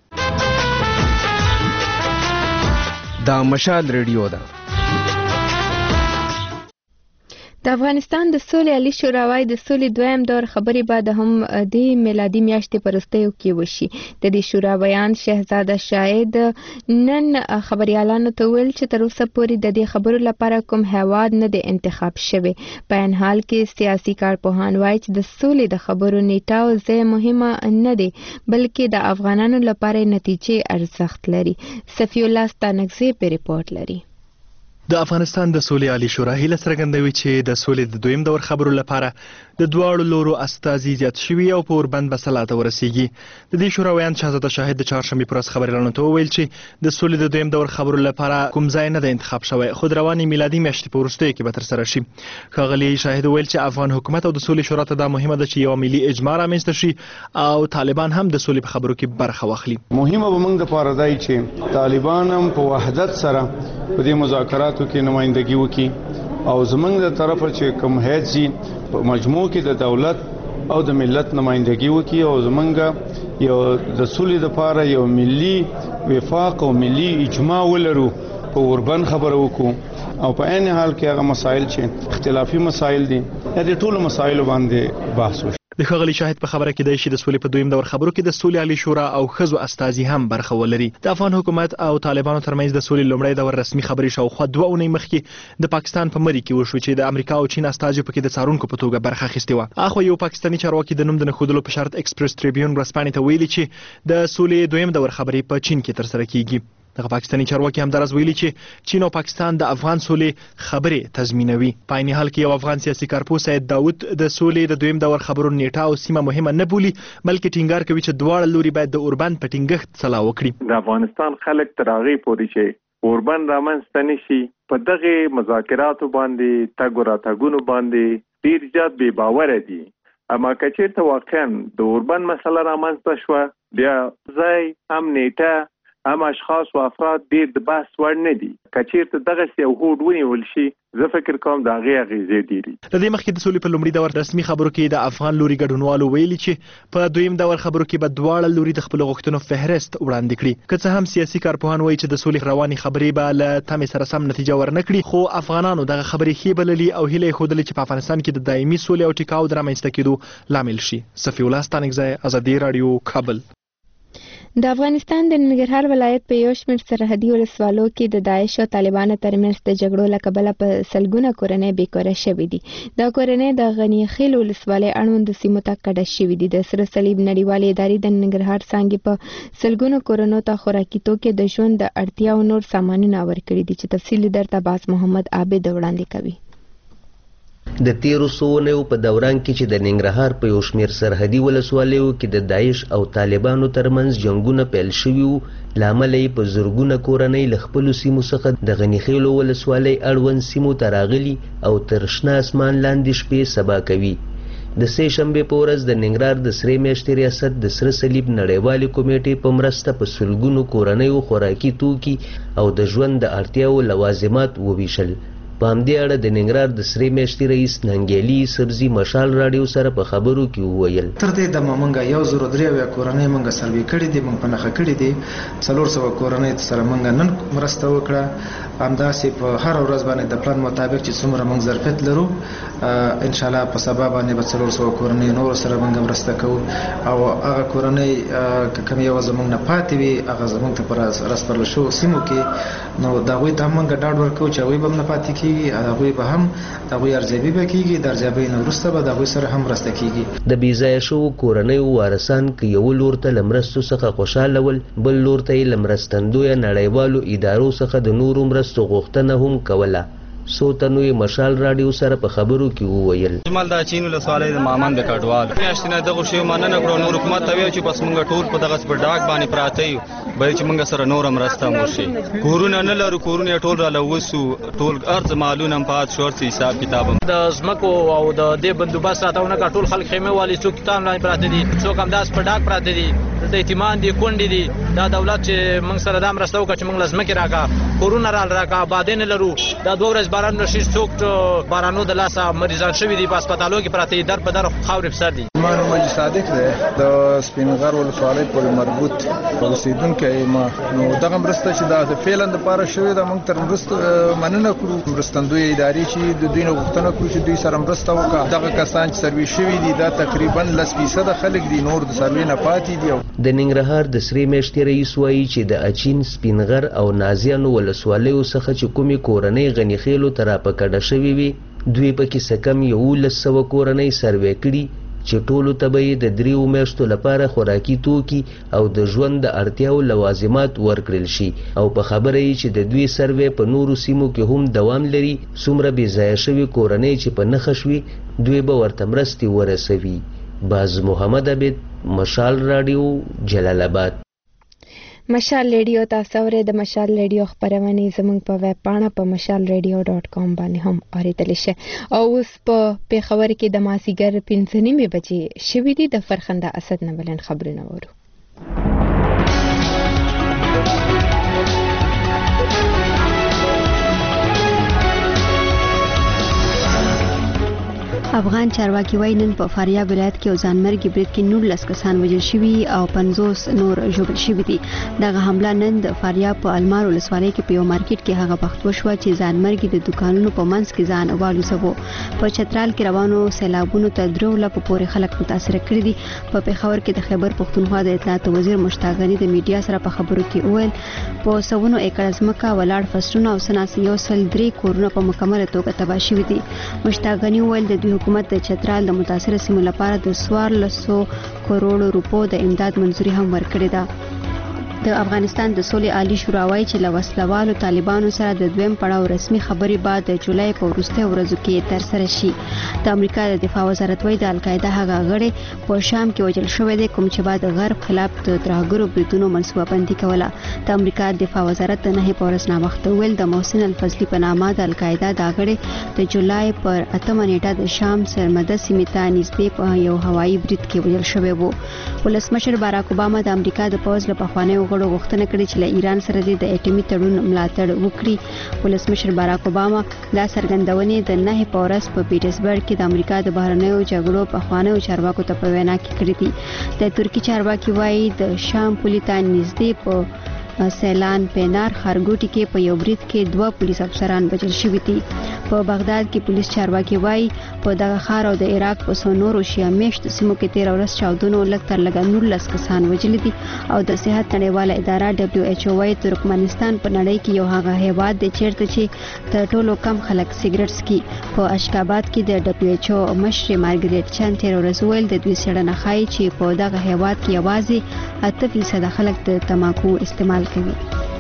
دا مشال ریډیو ده د افغانستان د سولې عالی شورا وايي د سولې دویم دور خبرې بعد هم د میلادي میاشتې په وروستیو کې وشي. د دې شورا بیان شهزاده شاهد نن خبريالانو ته ویل چې تر اوسه پورې د دې خبرو لپاره کوم هیواد نه دی انتخاب شوی. په ان حال کې سیاسي کارپوهان وايي چې د سولې د خبرو نیټه او ځای مهمه نه دی بلکې د افغانانو لپاره نتیجې ارزښت لري. صفی الله ستانکزی په ریپورت لري. د افغانستان د سولې عالی شورا هیله څرګندوي چې د سولې د دویم دور خبرو لپاره د دواړو لورو استازي زیات شوي او په اوربند بسلاته ورسیږي. د دې شورا ویان شهزاده شاهد د چهارشنبې پر ورځ خبريالانو ته وویل چې د سولې د دویم دور خبرو لپاره کوم ځای نه د انتخاب شوی خو د رواني میلادي میاشتې په وروستیو کې به ترسره شي. ښاغلي شاهد وویل چې افغان حکومت او د سولې شورا ته دا مهمه ده چې یو ملي اجماع رامنځته شي او طالبان هم د سولې په خبرو کې برخه واخلي. مهمه به موږ لپاره دی چې طالبان هم په وحدت سره په دې مذاکراتو کې نمائندګي وکړي او زمونږ د طرفه چې کوم هیڅ په مجموع کې د دولت او د ملت نمائندګي وکړي او زمونږ یو د سولې لپاره یو ملي وفاق او ملي اجماع ولرو په اوربن خبرو وکړو او په عین حال کې هغه مسایل چې اختلافي مسایل دي د ټولو مسایلو باندې بحث وشي. د ښاغلي شاهد په خبره کې دی چې د سولې په دویم دور خبرو کې د سولې عالی شورا او ښځو استازي هم برخه ولري. د افغان حکومت او طالبانو ترمنځ د سولې لومړی دور رسمي خبرې شاوخوا 2 اونۍ مخکې د پاکستان په مری کې وشو چې د امریکا او چین استازي پکې د څارونکو په توګه برخه اخیستې وه. اخو یو پاکستاني چارواکي د نوم د نښودلو په شرط ایکسپریس ټریبیون ورځپاڼې ته ویلي چې د سولې دویم دور خبرې په چین کې ترسره کیږي. دغه پاکستاني چارواکي همدارس ویلي چې چین او پاکستان د افغان سولې خبرې تضمینوي. په عین حال کې یو افغان سیاسي کارپوه سید داود د سولې د دویم دور خبرو نیټه او سیمه مهمه نه بولي بلکې ټینګار کوي چې دواړه لوري باید د اوربند په ټینګښت سلا وکړي. د افغانستان خلک تر هغې پورې چې اوربند رامنځته نشي په دغه مذاکراتو باندې تګ راتګونو باندې ډیر زیات بې باوره دي. اما که چېرته واقعا د اوربند مسله رامنځته شوه بیا ځای هم نیټه هم اشخاص او افراد ډیر د بحث وړ نه دي. که چېرته دغسې یو هوډ ونیول شي زه فکر کوم د هغې اغېزې ډېرې. له دې مخکې د سولې په لومړي دور رسمي خبرو کې د افغان لوري ګډونوالو ویلي چې په دویم دور خبرو کې به دواړه لوري د خپلو غوښتنو فهرست وړاندې کړي. که څه هم سیاسي کارپوهان وایي چې د سولې روانې خبرې به له تمې سره سم نتیجه ورنه کړي خو افغانانو دغه خبرې ښې بللي او هیله یې ښودلې چې په افغانستان کې د دایمي سولې او ټیکاو د رامنځته کېدو لامل شي. صفی الله ستانکزی، ازادي راډیو، کابل. د افغانستان د ننګرهار ولایت په یو شمېر سرحدي ولسوالو کې د داعش او طالبانو ترمنځ د جګړو له کبله په سلګونه کورنۍ بېکوره شوې دي. دا کورنۍ د غني خیل ولسوالۍ اړوندو سیمو ته کډه شوې دي. د سره صلیب نړیوالې ادارې د ننګرهار څانګې په سلګونو کورونو ته خوراکي توکي د ژوند د اړتیاو نور سامانونه ورکړي دي چې تفصیل درته باز محمد عابد وړاندې کوي. د تیرو سوونیو په دوران کې چې د ننګرهار په یو شمېر سرحدي ولسوالیو کې د داعش او طالبانو ترمنځ جنګونه پیل شوي وو له امله یې په زرګونه کورنۍ له خپلو سیمو څخه د غني خیلو ولسوالۍ اړوند سیمو ته راغلي او تر شنه اسمان لاندې شپې سبا کوي. د سې شنبې په ورځ د ننګرهار د سرې میاشتې ریاست د سره صلیب نړیوالې کمیټې په مرسته په سلګونو کورنیو خوراکي توکي او د ژوند د اړتیاو لوازمات وویشل. په همدې اړه د ننګرهار د سرې میاشتې رئیس ننګیالي سبزي مشال راډیو سره په خبرو کې وویل تر دې دمه موږ 103 کورنۍ موږ سروې کړې دي، موږ په نښه کړې دي. 400 کورنۍ سره موږ نن مرسته وکړه. همداسې په هر ورځ باندې د پلان مطابق چې څومره موږ ظرفیت لرو ان شاء الله په سبا باندې به 400 کورنۍ نور سره موږ مرسته کوو او هغه کورنۍ کوم یو زموږ نه پاتې وي هغه زموږ ته پر رسپرل شو سیمو کې نو دا وي د موږ ډاډ ورکو چې وي به نه پاتې کیږي هغه به هم هغه ارزیابي به کیږي د ارزیابي نه وروسته به هغه سره هم مرسته کیږي. د بیځای شو کورنۍ وارثان کې یو لور ته لمرستو څخه خوشاله ول بل لور ته لمرستندوی نړیوالو ادارو څخه د نورو مرستو غوښتنه هم کوله. سو تنوي مشال راډیو سره په خبرو کې وویل جمال دا چین ولسوالۍ د مامان د کډوال میاشتنه دغه شی مننه کړو نور حکومت ته وی چې بس مونږ ټول په دغه په ډاک باندې پراته یو به چې مونږ سره نور مرسته موشي کورونه نه لرو کورونه ټول را لوسو ټول ارز مالونه پات شورت حساب کتاب د زمکو او د دې بندوبست راتاونه ټول خلک خیمه والی څوک تان نه پراته دي څوک هم داس په ډاک پراته دي د اعتماد دي کونډې دي دا دولت چې موږ سره دا مرسته وکړه چې موږ لازمکې راکا کورونه راکا آبادین لرو دا 2 ورځې باران نشي څوک بارانو د لاسه مریضان شوي دي په هسپتالو کې پراته دي در په در خاورې په سر دي. ما مجلس صادق دی د سپینغر ولسوالۍ پورې مربوط اوسیدونکی ما نو دغه مرسته چې دا د فعلا دپاره شوې ده موږ تر مرسته مننه کړو مرستندویه ادارې چې د دوی نه غوښتنه کړو چې دوی سره مرسته وکړه. دغه کسان چې سروي شوي دي دا تقریبا 10% خلک دي نور د سروي نه پاتې دي. د ننګرهار د سرې میاشتې رئیس وایي چې د اچین سپینغر او نازیانو ولسوالیو څخه چې کومې کورنۍ غني خېلو ته راپکډه شوي وي دوی پکې څه کم 1100 کورنۍ سروې کړي چې ټولو ته به یې د 3 میاشتو لپاره خوراکي توکي او د ژوند د اړتیاو لوازمات ورکړل شي او په خبره یې چې د دوی سروې په نورو سیمو کې هم دوام لري څومره بې ځایه شوي کورنۍ چې په نښه شوي دوی به ورته مرستې ورسوي. باز محمد عبید مشال رادیو جلال آباد. مشال ریډیو تاسو اورئ د مشال ریډیو خبرونه زموږ په ویب پاڼه په mashalradio.com باندې هم اوریدل شي. او اوس په پیښور کې د مازیګر 5:30 بجې شوې دي د فرخنده اسد نه بلند خبرونه ورو. افغان چارواکي وایي نن په فاریاب ولایت کې ځانمرګي برید کې 19 کسان وژل شوي او 50 نور ژوبل شوي دي. دغه حمله نن د فاریاب په المار ولسوالۍ کې په یو مارکیټ کې هغه وخت وشوه چې ځانمرګي د دکانونو په منځ کې ځان والوزاوه. په چترال کې روانو سیلابونو ته 3 لک پورې خلک متاثر کړي دي. په پیښور کې د خیبر پښتونخوا د اطلاعات وزیر مشتاق غني د میډیا سره په خبرو کې وویل په سونو ایکړ ځمکه ولاړ فصلونه او سناسي یو سل 3 کورونه په مکمله توګه تباه شوي دي. مشتاق غني وویل د حکومت د چترال د متاثر سیمو لپاره د 1400 کروڑ روپو د امداد منځوري هم ورکړې ده. د افغانستان د سولې عالی شورا وایي چې له وسلوالو طالبانو سره د دویم پړاو رسمي خبرې بعد د جولای په وروستیو ورځو کې ترسره شي. د امریکا د دفاع وزارت وایي د القاعده هغه غړي په شام کې وژل شوی دی کوم چې بعد غرب خلاف د ترهګرو بریدونو منصوبه بندي کوله. د امریکا دفاع وزارت د 9 په ورځ ناوخته ویل د محسن الفضلي په نامه د القاعده د غړي د جولای پر 8 نیټه د شام سرمده سیمې ته نږدې په یو هوایي برید کې وژل شوی وو. ولسمشر باراک اوباما د امریکا د پوز له پخوانیو غړو غوښتنه کړې چې له ایران سره د اټومي تړون ملاتړ وکړي. ولسمشر باراک اوباما دا څرګندونې د 9 په ورځ په پیټرزبرګ کې د امریکا د بهرنیو جګړو پخوانیو چارواکو ته په وینا کې کړې دي. د ترکی چارواکي وایي د شام پولې ته نږدې په سیلان پینار خارګوټي کې په یو برید کې 2 پولیس افسران وژل شوي دي. په بغداد کې پولیس چارواکي وایي په دغه ښار او د عراق په څو نورو شیعه میشتو سیمو کې 13 ورځ چاودنو لږ تر لږه 19 کسان وژلي دي. او د صحت نړیواله اداره WHO وایي ترکمنستان په نړۍ کې یو هغه هیواد دی چیرته چې تر ټولو کم خلک سیګریټ څکي. په اشکاباد کې د WHO مشر مارګریټ چان 13 ورځ ویل د دوی څېړنه ښایي چې په دغه هیواد کې یوازې 8% خلک د تماکو استعمال کوي.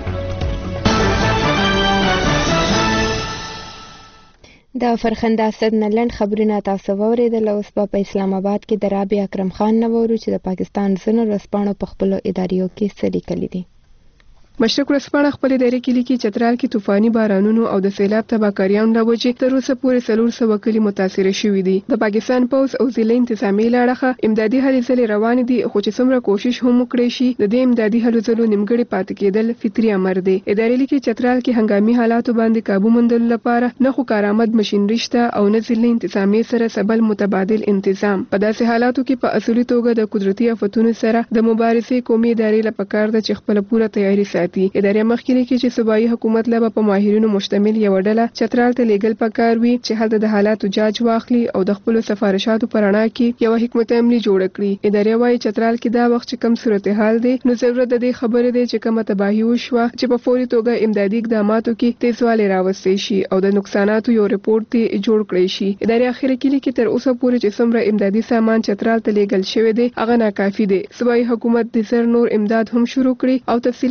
د فرخنده اسد نه لنډ خبرونه تاسو واوریدل. اوس په اسلام آباد کې د رابعه اکرم خان نه وورو چې د پاکستان ځینو ورځپاڼو په خپلو اداریو کې څه لیکلي دي. مشرق ورځپاڼه خپل ادارې کې لیکي چترال کې طوفاني بارانونو او د سیلاب تباکاریانو له وجې تر اوسه پورې 400 کلي متاثر شوي دي. د پاکستان پوځ او ضلع انتظامی لاړه امدادي هلې ځلې روان دي خو چې څومره کوشش هم وکړي شي د دې امدادي هلو ځلو نیمګړي پاتې کېدل فطري امر دی. ادارې لیکي چترال کې هنګامي حالاتو باندې قابو موندلو لپاره نه خو کارآمد ماشينري شته او نه ضلع انتظامی سره سبل متبادل انتظام. په داسې حالاتو کې په اصلي توګه د قدرتي آفتونو سره د مبارزې قومي ادارې لپاره کار ده چې خپل پوره تیاری ساتي. ادارې مخکې لیکي چې صوبایي حکومت له په ماهرینو مشتمل یو ډله چترال ته لیږل پکار وي چې هلته د حالاتو جاج واخلي او د خپل سفارشاتو پر رڼا کې یو حکمت عملي جوړ کړي. ادارې وايي چترال کې دا وخت چې کم صورتحال دی نو ضرورت د دې خبرې دی چې کومه تباهي وشوه چې په فوري توګه امدادي اقداماتو کې تیزوالی راوستي شي او د نقصاناتو یو رپورت جوړ کړی شي. ادارې اخر کې لیکي تر اوسه پورې چې څومره امدادي سامان چترال ته لیږل شوی دی هغه ناکافي دی. صوبایي حکومت د زر نور امداد هم شروع کړي او تفصیلي جایزې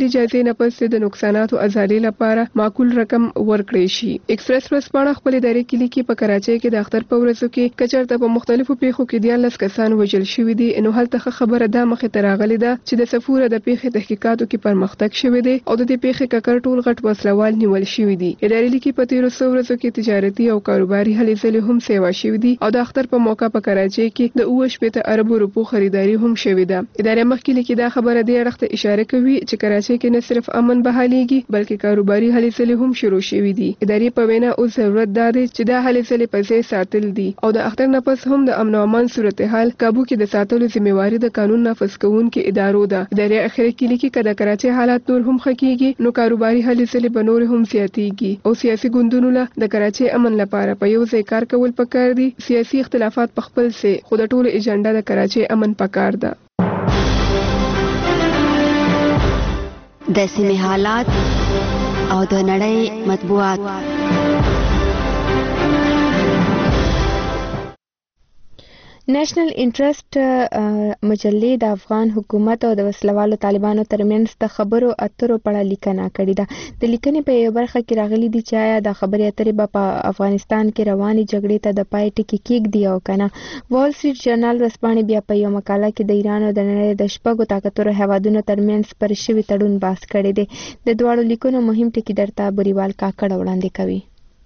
نه پس د نقصاناتو ازالې لپاره معقول رقم ورکړی شي. ایکسپریس ورځپاڼه خپل ادارې کې لیکي په کراچۍ کې د اختر په ورځو کې کچرته په مختلفو پیښو کې 14 کسان وژل شوي دي. نو هلته خبره دا مخې ته راغلې ده چې د سفوره د پیښې تحقیقاتو کې پرمختګ شوی دی او د دې پیښې ککر ټول غټ وسلوال نیول شوي دي. ادارې لیکي په 1300 ورځو کې تجارتي او کاروباري هلې ځلې هم سیوا شوي دي او د اختر په موقع په کراچۍ کې د 80 اربو روپو خریداري هم شوې ده. ادارې مخکې لیکي دا خبره دې اړخ ته اشاره کوي چې کراچۍ کې نه صرف امن بحالېږي بلکې کاروباري هلې ځلې هم شروع شوي دي. ادارې په وینا اوس ضرورت دا دی چې دا هلې ځلې په ځای ساتل دي او د اختر نه پس هم د امن او امان صورتحال قابو کې د ساتلو ذمہواری د قانون نافذ کوونکو ادارو ده. ادارې اخر کې لیکي چې د کراچۍ حالات نور هم ښه کیږي نو کاروباري هلې ځلې به نور هم زیاتېږي او سیاسي ګوندونو له د کراچۍ امن لپاره په یو ځای کار کول پکار دي. سیاسي اختلافات په خپل سي خو د ټولو ایجنډا د کراچۍ امن پکار ده. د سیمې حالات او د نړۍ مطبوعات. نېشنل انټرست مجلې د افغان حکومت او د وسلوالو طالبانو ترمنځ د خبرو اترو په اړه لیکنه کړې ده. د لیکنې په یو برخه کې راغلي دي چې آیا د خبرې اترې به په افغانستان کې روانې جګړې ته د پای ټکی کېږدي او که نه. وال سټریټ جرنال ورځپاڼې بیا په یو مقاله کې د ایران او د نړۍ د شپږو طاقتورو هیوادونو ترمنځ پر شوي تړون بحث کړی دی. د دواړو لیکونو مهم ټکي درته بریوال کاکړ وړاندې کوي.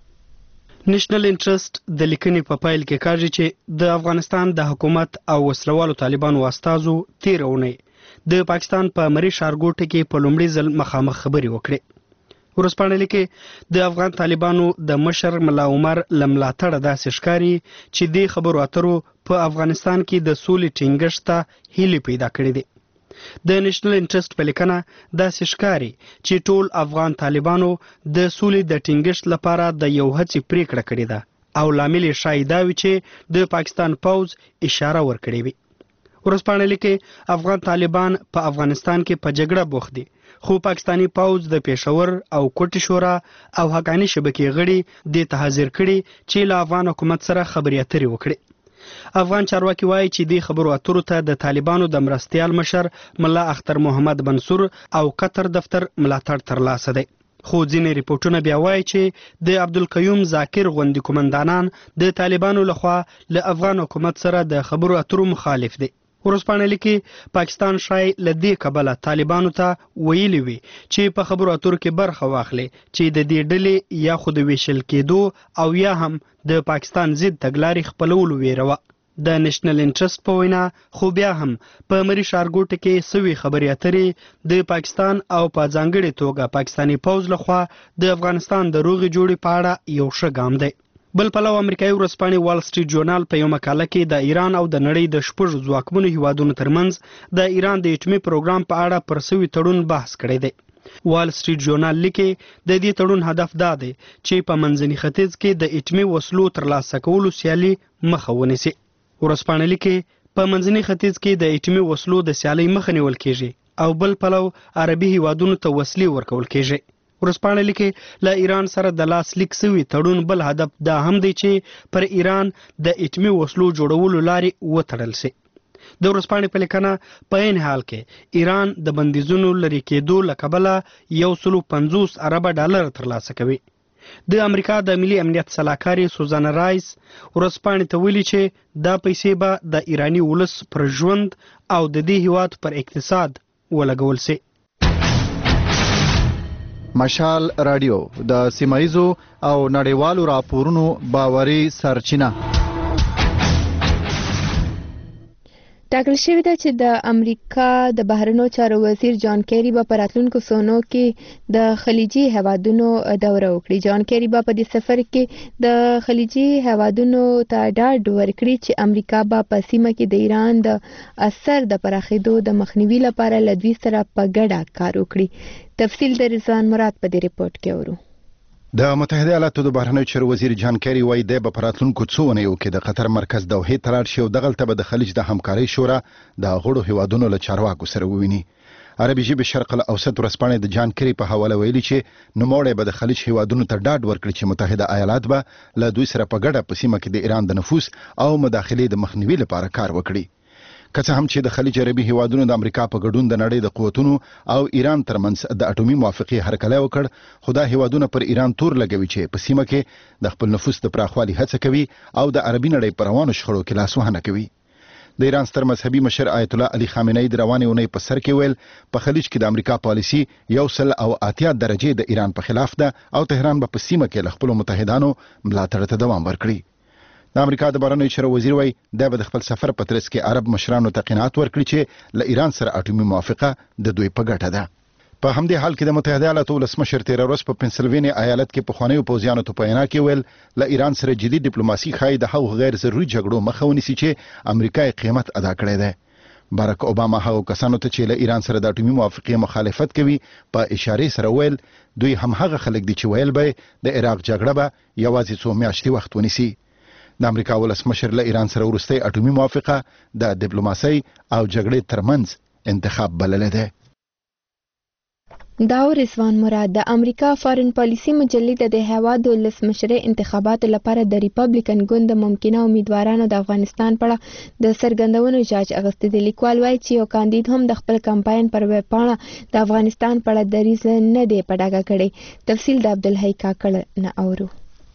نېشنل انټرست د لیکنې په پایل کې کاږي چې د افغانستان د حکومت او وسلوالو طالبانو استازو تیر اونۍ د پاکستان په مری ښارګوټه کې په لومړي ځل مخامخ خبرې وکړې. ورځپاڼه لیکي د افغان طالبانو د مشر ملا عمر له ملاتړه داسې ښکاري چې د خبرو اترو په افغانستان کې د سولې ټینګښت ته هیلې پیدا کړې دي. د نېشنل انټرست په لیکنه داسې ښکاري چې ټول افغان طالبانو د سولې د ټینګښت لپاره د یو هڅې پریکړه کړې ده او لامل یې ښایي دا وي چې د پاکستان پوځ اشاره ورکړې وي. ورځپاڼه لیکي افغان طالبان په افغانستان کې په جګړه بوخت دي خو پاکستانی پوځ د پېښور او کوټي شورا او حقانی شبکې غړي دې ته حاضر کړي چې له افغان حکومت سره خبرې اترې وکړي. افغان چارواکي وایي چې د خبرو اترو ته د طالبانو د مرستیال مشر ملا اختر محمد منصور او قطر دفتر ملاتړ ترلاسه دی. خو ځینې ریپورتونه بیا وایي چې د عبدالقیوم ذاکر غوندې قومندانان د طالبانو لخوا له افغان حکومت سره د خبرو اترو مخالف دي. ورځپاڼه لیکي پاکستان شای له دې کبله طالبانو ته ویلي وي چې په خبرو اترو کې برخه واخلي چې د دې ډلې یا خو د ویشل کېدو او یا هم د پاکستان ضد تګلارې خپلولو ویره. د نېشنل انټرست په وینا خو بیا هم په مری ښارګوټه کې سوي خبرې اترې د پاکستان او په ځانګړې توګه پاکستانی پوځ لخوا د افغانستان د روغې جوړې په اړه یو ښه ګام دی. بل پلو امریکایي ورځپاڼې وال سټریټ جورنال په یو مقاله کې د ایران او د نړۍ د شپږ ځواکمنو هیوادونو ترمنځ د ایران د اټومي پروګرام په اړه پر سوي تړون بحث کړی دی. وال سټریټ جورنال لیکي د دې تړون هدف دا دی چې په منځني ختیځ کې د اټومي وسلو ترلاسه کولو سیالي مخه ونیسي. ورځپاڼه لیکي په منځني ختیځ کې د اټومي وسلو د سیالۍ مخه نیول کیږي او بل پلو عربي هیوادونو ته وسلې ورکول کیږي. ورځپاڼه لیکي له ایران سره د لاس لیک سوي تړون بل هدف دا هم دی چې پر ایران د اټومي وسلو جوړولو لارې وتړل سي. د ورځپاڼې په لیکنه په عین حال کې ایران د بندیزونو لرې کېدو له کبله 150 ارب ډالر ترلاسه کوي. د امریکا د ملي امنیت سلاکارې سوزانا رایس ورځپاڼې ته ویلي چې دا پیسې به د ایرانی ولس پر ژوند او د دې هیواد پر اقتصاد ولګول سي. مشال رادیو د سیمایزو او نړیوالو راپورونو باوري سرچینه. ټاکل شوې ده چې د امریکا د بهرنیو چارو وزیر جان کیری به په راتلونکو سونو کې د خلیجي هیوادونو دوره وکړي. جان کیری به په دې سفر کې د خلیجي هیوادونو ته ډاډ ورکړي چې امریکا به په سیمه کې د ایران د اثر د پراخېدو د مخنیوي لپاره له دوی سره په ګډه کار وکړي. تفصیل د رضوان مراد په دې ریپورت کې اورو. د متحده ایالاتو د بهرنیو چارو وزیر جان کیری وایي د په راتلونکو څو اونیو کې د قطر مرکز دوحې ته لاړ شي او دغلته به د خلیج د همکارۍ شورا د غړو هیوادونو له چارواکو سره وویني. عربي ژبې شرق الاوسط ورځپاڼې د جان کیری په حواله ویلي چې نوموړی به د خلیج هیوادونو ته ډاډ ورکړي چې متحده ایالات به له دوی سره په ګډه په سیمه کې د ایران د نفوذ او مداخلې د مخنیوي لپاره کار وکړي. که څه هم چې د خلیج عربي هیوادونو د امریکا په ګډون د نړۍ د قوتونو او ایران ترمنځ د اټومي موافقې هرکلی وکړ، خو دا هیوادونه پر ایران تور لګوي چې په سیمه کې د خپل نفوذ د پراخوالي هڅه کوي او د عربي نړۍ پر روانو شخړو کې لاس وهنه کوي. د ایران ستر مذهبي مشر آیت الله علي خامنه‌ای د روانې اونۍ په سر کې ویل په خلیج کې د امریکا پالیسي 180 درجې د ایران په خلاف ده او تهران به په سیمه کې له خپلو متحدانو ملاتړ ته دوام ورکړي. د امریکا د بهرنیو چارو وزیر وایي دا به د خپل سفر په ترڅ کې عرب مشرانو ته قناعت ورکړي چې له ایران سره اټومي موافقه د دوی په ګټه ده. په همدې حال کې د متحده ایالاتو ولسمشر تیر ورځ په پنسلوانیا ایالت کې پخوانیو پوځیانو ته په وینا کې ویل له ایران سره جدي ډیپلوماسي ښایي د هغو غیر ضروري جګړو مخه ونیسي چې امریکا یې قیمت ادا کړی دی. باراک اوباما هغو کسانو ته چې له ایران سره د اټومي موافقې مخالفت کوي په اشارې سره ویل دوی هم هغه خلک دي چې ویل به د عراق جګړه به یوازې څو میاشتې وخت ونیسي. د امریکا ولسمشر له ایران سره وروستۍ اټومي موافقه د ډیپلوماسۍ او جګړې ترمنځ انتخاب بللې ده. دا رضوان مراد د امریکا فارن پالیسی مجلې د هیواد د ولسمشرۍ انتخاباتو لپاره د ریپبلیکن ګوند د ممکنه امیدوارانو د افغانستان په اړه د څرګندونو جاج اخیستی دی. لیکوال وایي چې یو کاندید هم د خپل کمپاین پر ویب پاڼه د افغانستان په اړه دریځ نه دی په ډاګه کړی. تفصیل د عبدالحی کاکړ نه اورو.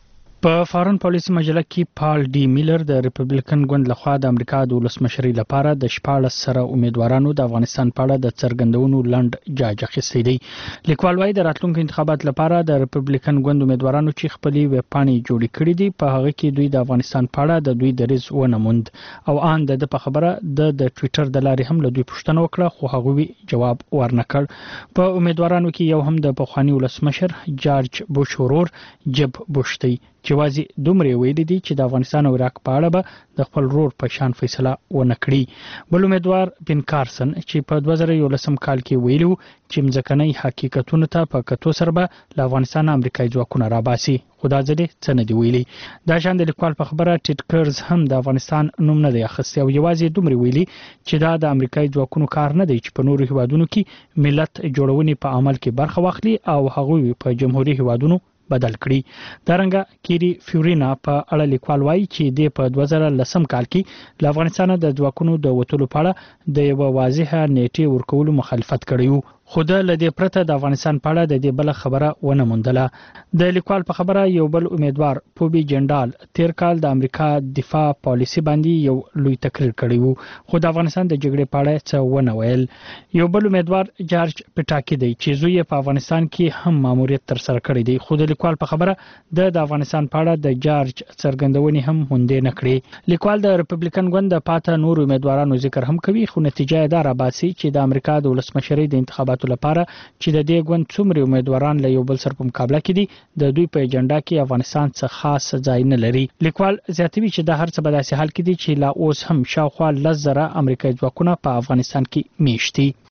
په فارن پالیسی مجله کې پال ډي میلر د ریپبلیکن ګوند لخوا د امریکا د ولسمشرۍ لپاره د 14 سره امیدوارانو د افغانستان په اړه د څرګندونو لنډ جاج اخیستی دی. لیکوال وايي د راتلونکو انتخابات لپاره د ریپبلیکن ګوند امیدوارانو چې خپلې ویب پاڼې جوړې کړې دي په هغه کې دوی د افغانستان په اړه د دوی دریځ ونه موند او ان د په خبره د ټوئیټر د لارې هم له دوی پوښتنه وکړه خو هغوی جواب ورنکړ. په امیدوارانو کې یو هم د پخوانی ولسمشر جارج بوش ورور جب بوش دی چې واځي دومره ویلي دي چې د افغانستان او عراق په اړه به د خپل رور په شان فیصله ونه کړي. بل امیدوار بن کارسن چې په 2011 کال کې ویلو چې مځکنۍ حقیقتونو ته په کتو سره به له افغانستان امریکایي ځواکونه راباسي خو دا ځلې څه نه دی ویلي. دا شان د لیکوال په خبره ټیډ کرز هم د افغانستان نوم نه دی اخیستی او یوازې دومره ویلي چې دا د امریکایي ځواکونو کار نه دی چې په نورو هیوادونو کې ملت جوړونې په عمل کې برخه واخلي او هغوی په جمهوریت هیوادونو بدل کړي. دارنګه کیری فیورینا په اړه لیکوال وایي چې د په 2010 کال کې له افغانستان د ځواکونو د وټولو په اړه د یو واضحه نیټه ورکولو مخالفت کړی خو د لدې پرته د افغانستان په اړه د دې بل خبره ونه موندله. د لیکوال په خبره یو بل امیدوار پوبي جنرال تیر کال د امریکا دفاع پالیسی باندې یو لوی تقریر کړی وو خو د افغانستان د جګړې په اړه څه ونه ویل. یو بل امیدوار جارج پټاکی دی چې زوی په افغانستان کې هم ماموریت تر سره کړی دی خو د لیکوال په خبره د افغانستان په اړه د جارج څرګندونې هم هوندې نه کړې. لیکوال د ریپبلیکن ګوند د پاته نور امیدوارانو ذکر هم کوي خو نتیجه یې دا راباسي چې د امریکا د ولسمشرۍ د انتخاباتو لپاره چې د دې ګوند څومره امیدواران له یو بل سره په مقابله کې دي د دوی په ایجنډا کې افغانستان څخه خاص ځای نه لري. لیکوال زیاتوي چې د هر څه په داسې حال کې دي چې لا اوس هم شاوخوا 10,000 امریکایي ځواکونه په افغانستان کې میشت دي.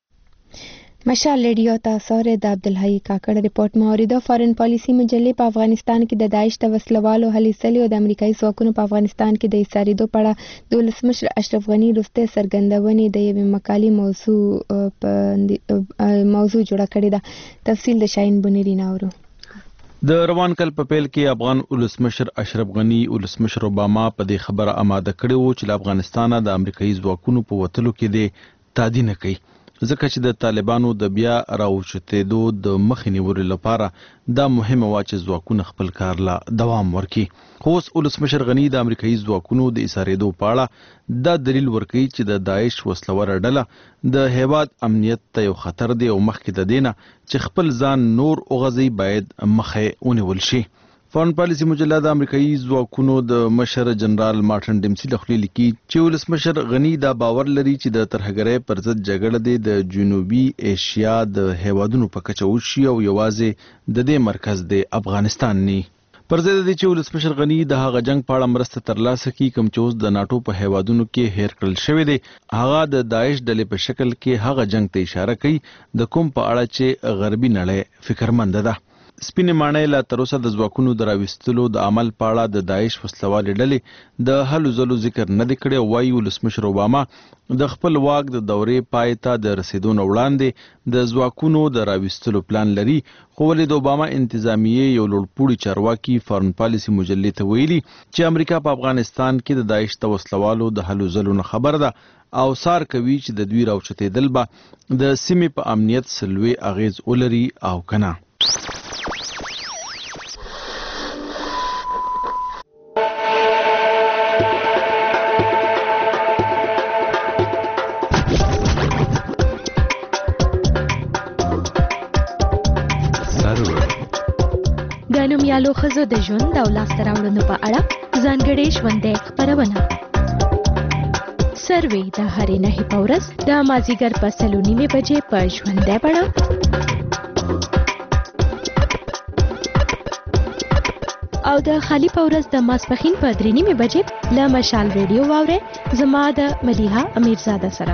مشال ریډیو تاسو د عبدالحی کاکړ ریپورت موریده. فارن پالیسی مجلې په افغانستان کې د داعش د وسلوالو هلې ځلې او د امریکایي ځواکونو په افغانستان کې د ایساریدو په اړه د ولسمشر اشرف غني وروستۍ څرګندونې د یوې مقالې موضوع جوړه کړې ده. تفصیل د شاهین بنيري ناورو. د روان کال په پیل کې افغان ولسمشر اشرف غني ولسمشر اوباما په دې خبره آماده کړې و چې له افغانستانه د امریکایي ځواکونو په وتلو کې د تادینه کوي ځکه چې د طالبانو د بیا راوچتېدو د مخې نیولو لپاره دا مهمه وه چې ځواکونه خپل کار لا دوام ورکړي. خو اوس ولسمشر غني د امریکایي ځواکونو د ایسارېدو په اړه دا دلیل ورکوي چې د داعش وسلوره ډله د هیواد امنیت ته یو خطر دی او مخکې د دې نه چې خپل ځان نور وغځوي باید مخه ونیول شي. فارن پالیسی مجله د امریکایي ځواکونو د مشر جنرال مارټن ډیمسي له خولې لیکي چې ولسمشر غني دا باور لري چې د ترهګرۍ پر ضد جګړه د جنوبي ایشیا د هیوادونو په کچه وشي او یوازې د دې مرکز د افغانستان نه. پر ضد د چې ولسمشر غني د هغه جنگ په اړه مرسته ترلاسه کړي کوم چې اوس د ناتو په هیوادونو کې هیر کړل شوی دی هغه د داعش ډلې په شکل کې هغه جنگ ته اشاره کوي د کوم په اړه چې غربي نړۍ فکرمند ده. سپینې ماڼۍ لا تر اوسه د ځواکونو د راوستلو د عمل په اړه د داعش وسلوالې ډلې د هلو ځلو ذکر نه دی کړی. وایي ولسمشر اوباما د خپل واک د دورې پای ته د رسیدو نه وړاندې د ځواکونو د راوستلو پلان لري. خو ولې د اوباما انتظامیې یو لوړپوړي چارواکي فارن پالیسي مجلې ته ویلي چې امریکا په افغانستان کې د داعش د وسلوالو د هلو ځلو نه خبر ده او سار کوي چې د دوی راوچتېدل به د سیمې په امنیت سلوي اغیز ولري او کنه. د نومیالو ښځو د ژوند او لاسته راوړنو په اړه ځانګړې ژوندۍ خپرونه سروې د هرې نهۍ په ورځ د مازدیګر په 3:30 بجې په ژوندۍ بڼه او د خالي په ورځ د ماسپښین په 3:30 بجې له مشال ریډیو واورئ زما د ملیحه امیرزاده سره.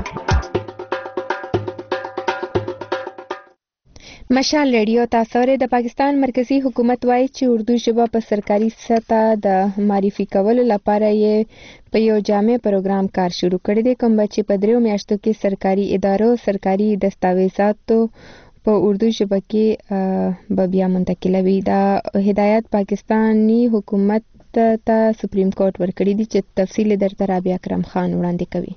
مشال ریډیو تاسو لري. د پاکستان مرکزی حکومت وایي چې اردو ژبه په سرکاري سطح د معرفي کولو لپاره یې په یو جامع پروګرام کار شروع کړی دی، کوم چې په 3 میاشتو کې سرکاري ادارو سرکاري دستاویزاتو په اردو ژبه کې به بیا منتقلوي. دا هدایت پاکستانی حکومت ته سپریم کورټ ورکړی دی چې تفصیل درته رابعه اکرم خان وړاندې کوي.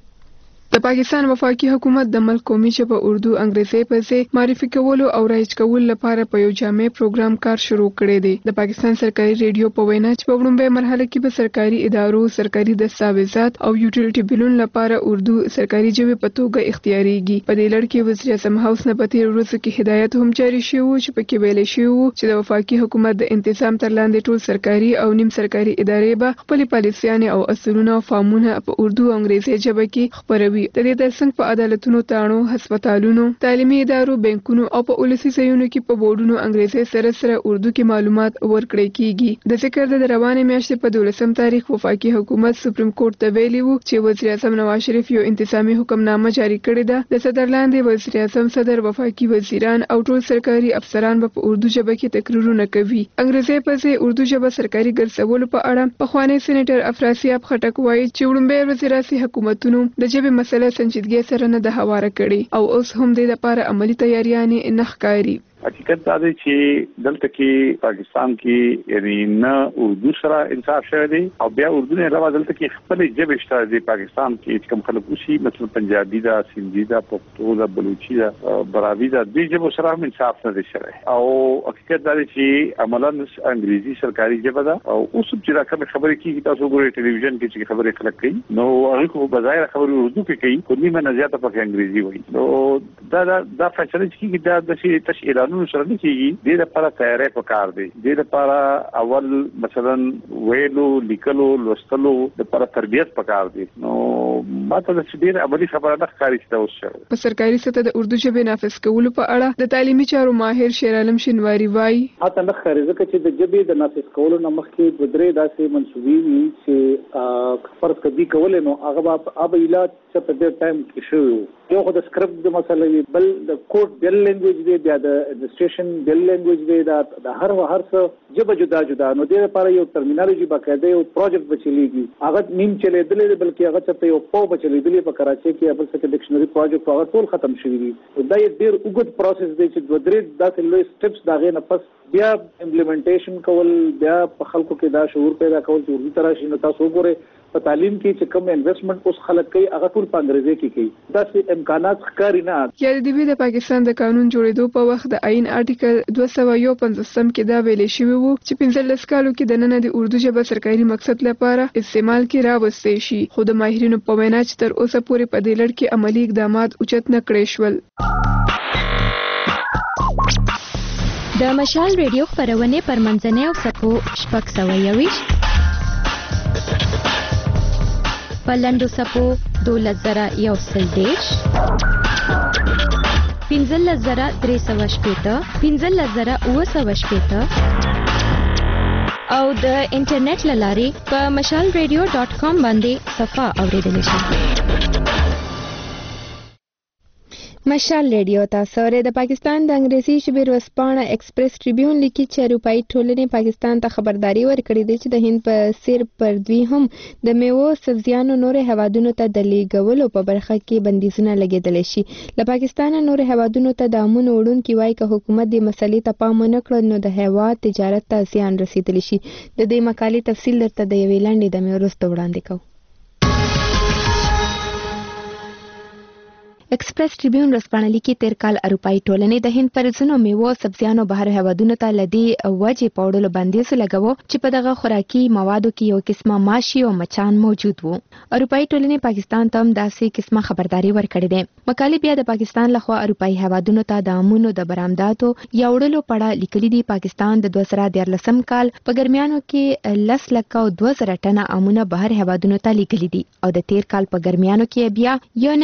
د پاکستان وفاقي حکومت د ملک قومي ژبه اردو انګریزي په ځای معرفي کولو او رایج کولو لپاره په یو جامع پروګرام کار شروع کړی دی. د پاکستان سرکاري ریډیو په وینا چې په وړاندې مرحله کې به سرکاري ادارو سرکاري دستاویزات او یوټیلیټي بلونو لپاره اردو سرکاري ژبه په توګه اختیاریږي. په دې لړ کې وزیر اعظم هاوس نه په تیر ورځو کې هدایت هم جاری شوی و چې پکې ویل شوی و چې د وفاقي حکومت د انتظام تر لاندې ټول سرکاري او نیم سرکاري ادارې به خپل پالیسیانې او اصولونه او فارمونه په اردو او انګریزي ژبه کې خپروي. د دې ترڅنګ په عدالتونو، تاڼو، هسپتالونو، تعلیمي ادارو، بانکونو او په ولسي ځایونو کې په بورډونو انګریزي سره اردو کې معلومات ورکړل کیږي. د ذکر د روانې میاشتې په 12 تاریخ وفاقي حکومت سپریم کورټ ته ویلي وو چې وزیر اعظم نواز شریف یو انتظامی حکمنامه جاری کړې ده. د صدر لاندې وزیر اعظم، صدر، وفاقي وزیران او ټول سرکاري افسران به په اردو ژبه کې تقریرونه کوي. انګریزي په ځای اردو ژبه سرکاري ګرځولو په اړه پخوانی سېنیټر افراسیاب خټک وایي چې وړاندې وزیراسي حکومتونو د ژبې مسله سنجیدګۍ سره نه ده هواره کړي او اوس هم د لپاره عملی تیاریانې نه ښکاري. حقیقت دا دی چې دلته کې پاکستان کې یعنی نه اردو سره انصاف شوی دی او بیا اردو نه علاوه دلته کې خپل ژبې شته دی. پاکستان کې کوم خلک وشي مثلا پنجابي دا، سندھی دا، پښتو دا، بلوچي دا، براوي دا، دې ژبو سره هم انصاف نه دی شوی او حقیقت دا دی چې عملاً انګریزي سرکاري ژبه ده او اوس چې دا کوم خبرې کیږي تاسو ګورئ ټلویزیون کې چې خبرې خلک کوي نو هغه کو بظاهر خبرې اردو کې کوي خو نیمه نه زیاته په انګریزي وایي. نو دا فیصله چې دا د تشکیلات نو سره نه کیږي. دې لپاره تیاری پکار دی. دې لپاره اول مثلا ویلو، لیکلو، لوستلو لپاره تربیت پکار دی. نو ماته د ډېر عملی خبره نه ښکاري چې دا اوس شوی. په سرکاري سطح د اردو ژبې نافذ کولو په اړه د تعلیمي چارو ماهر شیر عالم شینواری وایي اته نه ښکاري ځکه چې د ژبې د نافذ کولو نه مخکې د درې داسې منسوبې وي چې فرض کدي کولې نو هغه به علاج چې په دې ټایم کې شوی یو خو د سکرپټ د مسلې بل د کوډ بل لینګویج دی بیا د اډمنسټریشن بل لینګویج دی دا د هر څه ژبه جدا جدا نو د لپاره یو ټرمینالوجي باقاعده یو پروجیکټ بچلیږي هغه نیم چلیدلې بلکې هغه ته یو پاو بچلیدلې په کراچۍ کې بل څه ډکشنري پروجیکټ هغه ټول ختم شوی دی. دا یو ډیر اوږد پروسس دی چې دوه درې داسې لوی سټپس داغه نه پس بیا امپلیمنټیشن کول بیا په خلکو کې دا شعور پیدا کول چې اردو تراشي نو تاسو وګورئ په تعلیم کې چې کوم انویسټمنټ اوس خلک کوي هغه ټول په انګریزي کې کوي. دا څه امکانات ښکاري نه. یا د دې د پاکستان د قانون جوړېدو په وخت د آئین آرټیکل 251 کې دا ویل شوی وو چې 15 کالو کې د نن د اردو ژبه سرکاري مقصد لپاره استعمال کې راوستي شي خو د ماهرینو په وینا چې تر اوسه پورې په دې لړ کې عملی اقدامات اوچت نه کړی شول. د مشال ریډیو خبرونه پر منځنۍ او سپو شپږ 120 په لنډو سپو 12110 15380 15980 او د انټرنیټ لارې په mashalradio.com باندې صفه اوریدل شي. مشال ریډیو تاسو ر د پاکستان د انګریزي ژبې ورځپاڼه ایکسپریس ټریبیون لیکي چې اروپאי ټولنې پاکستان ته خبرداري ورکړې ده چې د هند په سیر پر دوی هم د میوو سبزیانو نور هوادونو ته د لیږدولو په برخه کې بندیزونه لګیدل شي. له پاکستان نور هوادونو ته د امون وړونکي وایي چې حکومت د مسلې ته پام ونه کړ نو د هیواد تجارت ته زیان رسیدلی شي. د دې مقالې تفصیل درته د یوې لنډې دمې وروسته وړاندې کوو. ایکسپریس ټریبیون ورځپاڼه لیکي تیر کال اروپאי ټولنې د هند پر ځینو میوو سبزیانو بهر هوادونو ته لدی وجې په وړلو بندیز لګاوه چې په دغه خوراکي موادو کې یو قسمه ماشي او مچان موجود وو. اروپאי ټولنې پاکستان ته هم داسې قسمه خبرداري ورکړې ده. مقالې بیا د پاکستان لخوا اروپאי هوادونو ته د امونو د برآمداتو یا وړلو په اړه لیکلي دي. پاکستان د 2013 کال په ګرمیانو کې 10,02,000 ټنه امونه بهر هوادونو ته لیکلي دي او د تیر کال په ګرمیانو کې بیا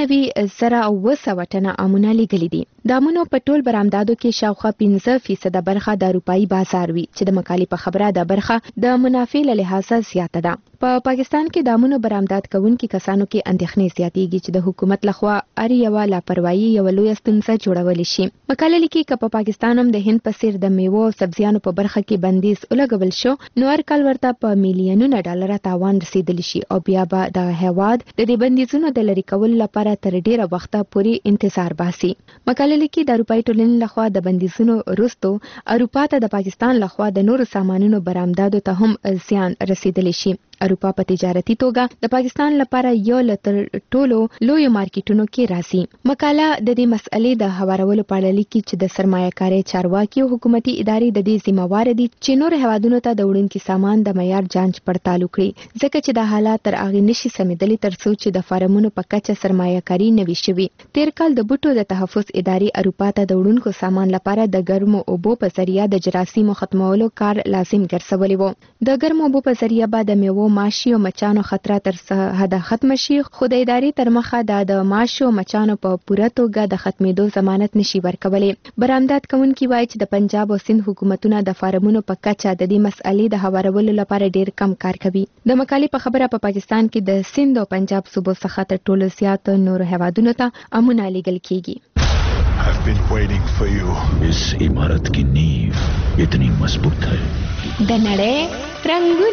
9,000 ټنه امونه لیکلي دي. د امونو په ټول برآمداتو کې شاوخوا 15% برخه د اروپאי بازار وي چې د مقالې په خبره د برخه د منافع له لحاظه زیاته ده. په پاکستان کې د امونو برآمدات کوونکو کسانو کې اندېښنې زیاتېږي چې د حکومت لخوا اړ یو لاپروايي یو لوی ستونزه جوړول شي. مقاله لیکي چې په پاکستان هم د هند په څیر د میوو او سبزیانو په برخه کې بندیز ولګول شو نو هر کال ورته په میلیونونو ډالر تاوان رسیدلی شي او بیا به د هیواد د دې بندیزونو د لری کولو لپاره تر ډیره وخته پوري انتظار باسي. مقاله لیکي د اروپאי ټولنې لخوا د بندیزونو وروسته اروپا ته د پاکستان لخوا د نورو سامانونو برآمداتو ته هم زیان رسیدلی شي. اروپا په تجارتي توګه د پاکستان لپاره یو لتر ټولو لوی مارکیټونو کې راځي. مقاله د دې مسئلې د هوارولو په اړه لیکي چې د سرمایه‌کاري چارواکي او حکومتي ادارې د دې ذمہوار دي چې نور هوادونو ته د وړونکي سامان د معیار جانچ پړتال وکړي ځکه چې د حالات تر هغه نشي سمېدلي تر څو چې د فارمونو په کچه سرمایه‌کاري نوي شوي. تیر کال د بوټو د تحفظ ادارې اروپا ته د وړونکو سامان لپاره د ګرمو اوبو په ذریعہ د جراثیمو ختمولو کار لازم ګرځولي وو. د ګرمو اوبو په ذریعہ به د میوو ماشي او مچانو خطر تر حده ختم شي خو د ادارې تر مخه د ماشو او مچانو په پوره توګه د ختمېدو ضمانت نشي ورکولی. برآمدات کوونکي وایي چې د پنجاب او سند حکومتونه د فارمونو په کچه د دې مسئلې د هوارولو لپاره ډیر کم کار کوي. د مقالې په خبره په پاکستان کې د سند او پنجاب صوبو څخه تر ټولو زیات نور هوادونو ته امونه لیږل کیږي. I've been waiting for you. इस इमारत की नींव इतनी मजबूत है. د نړۍ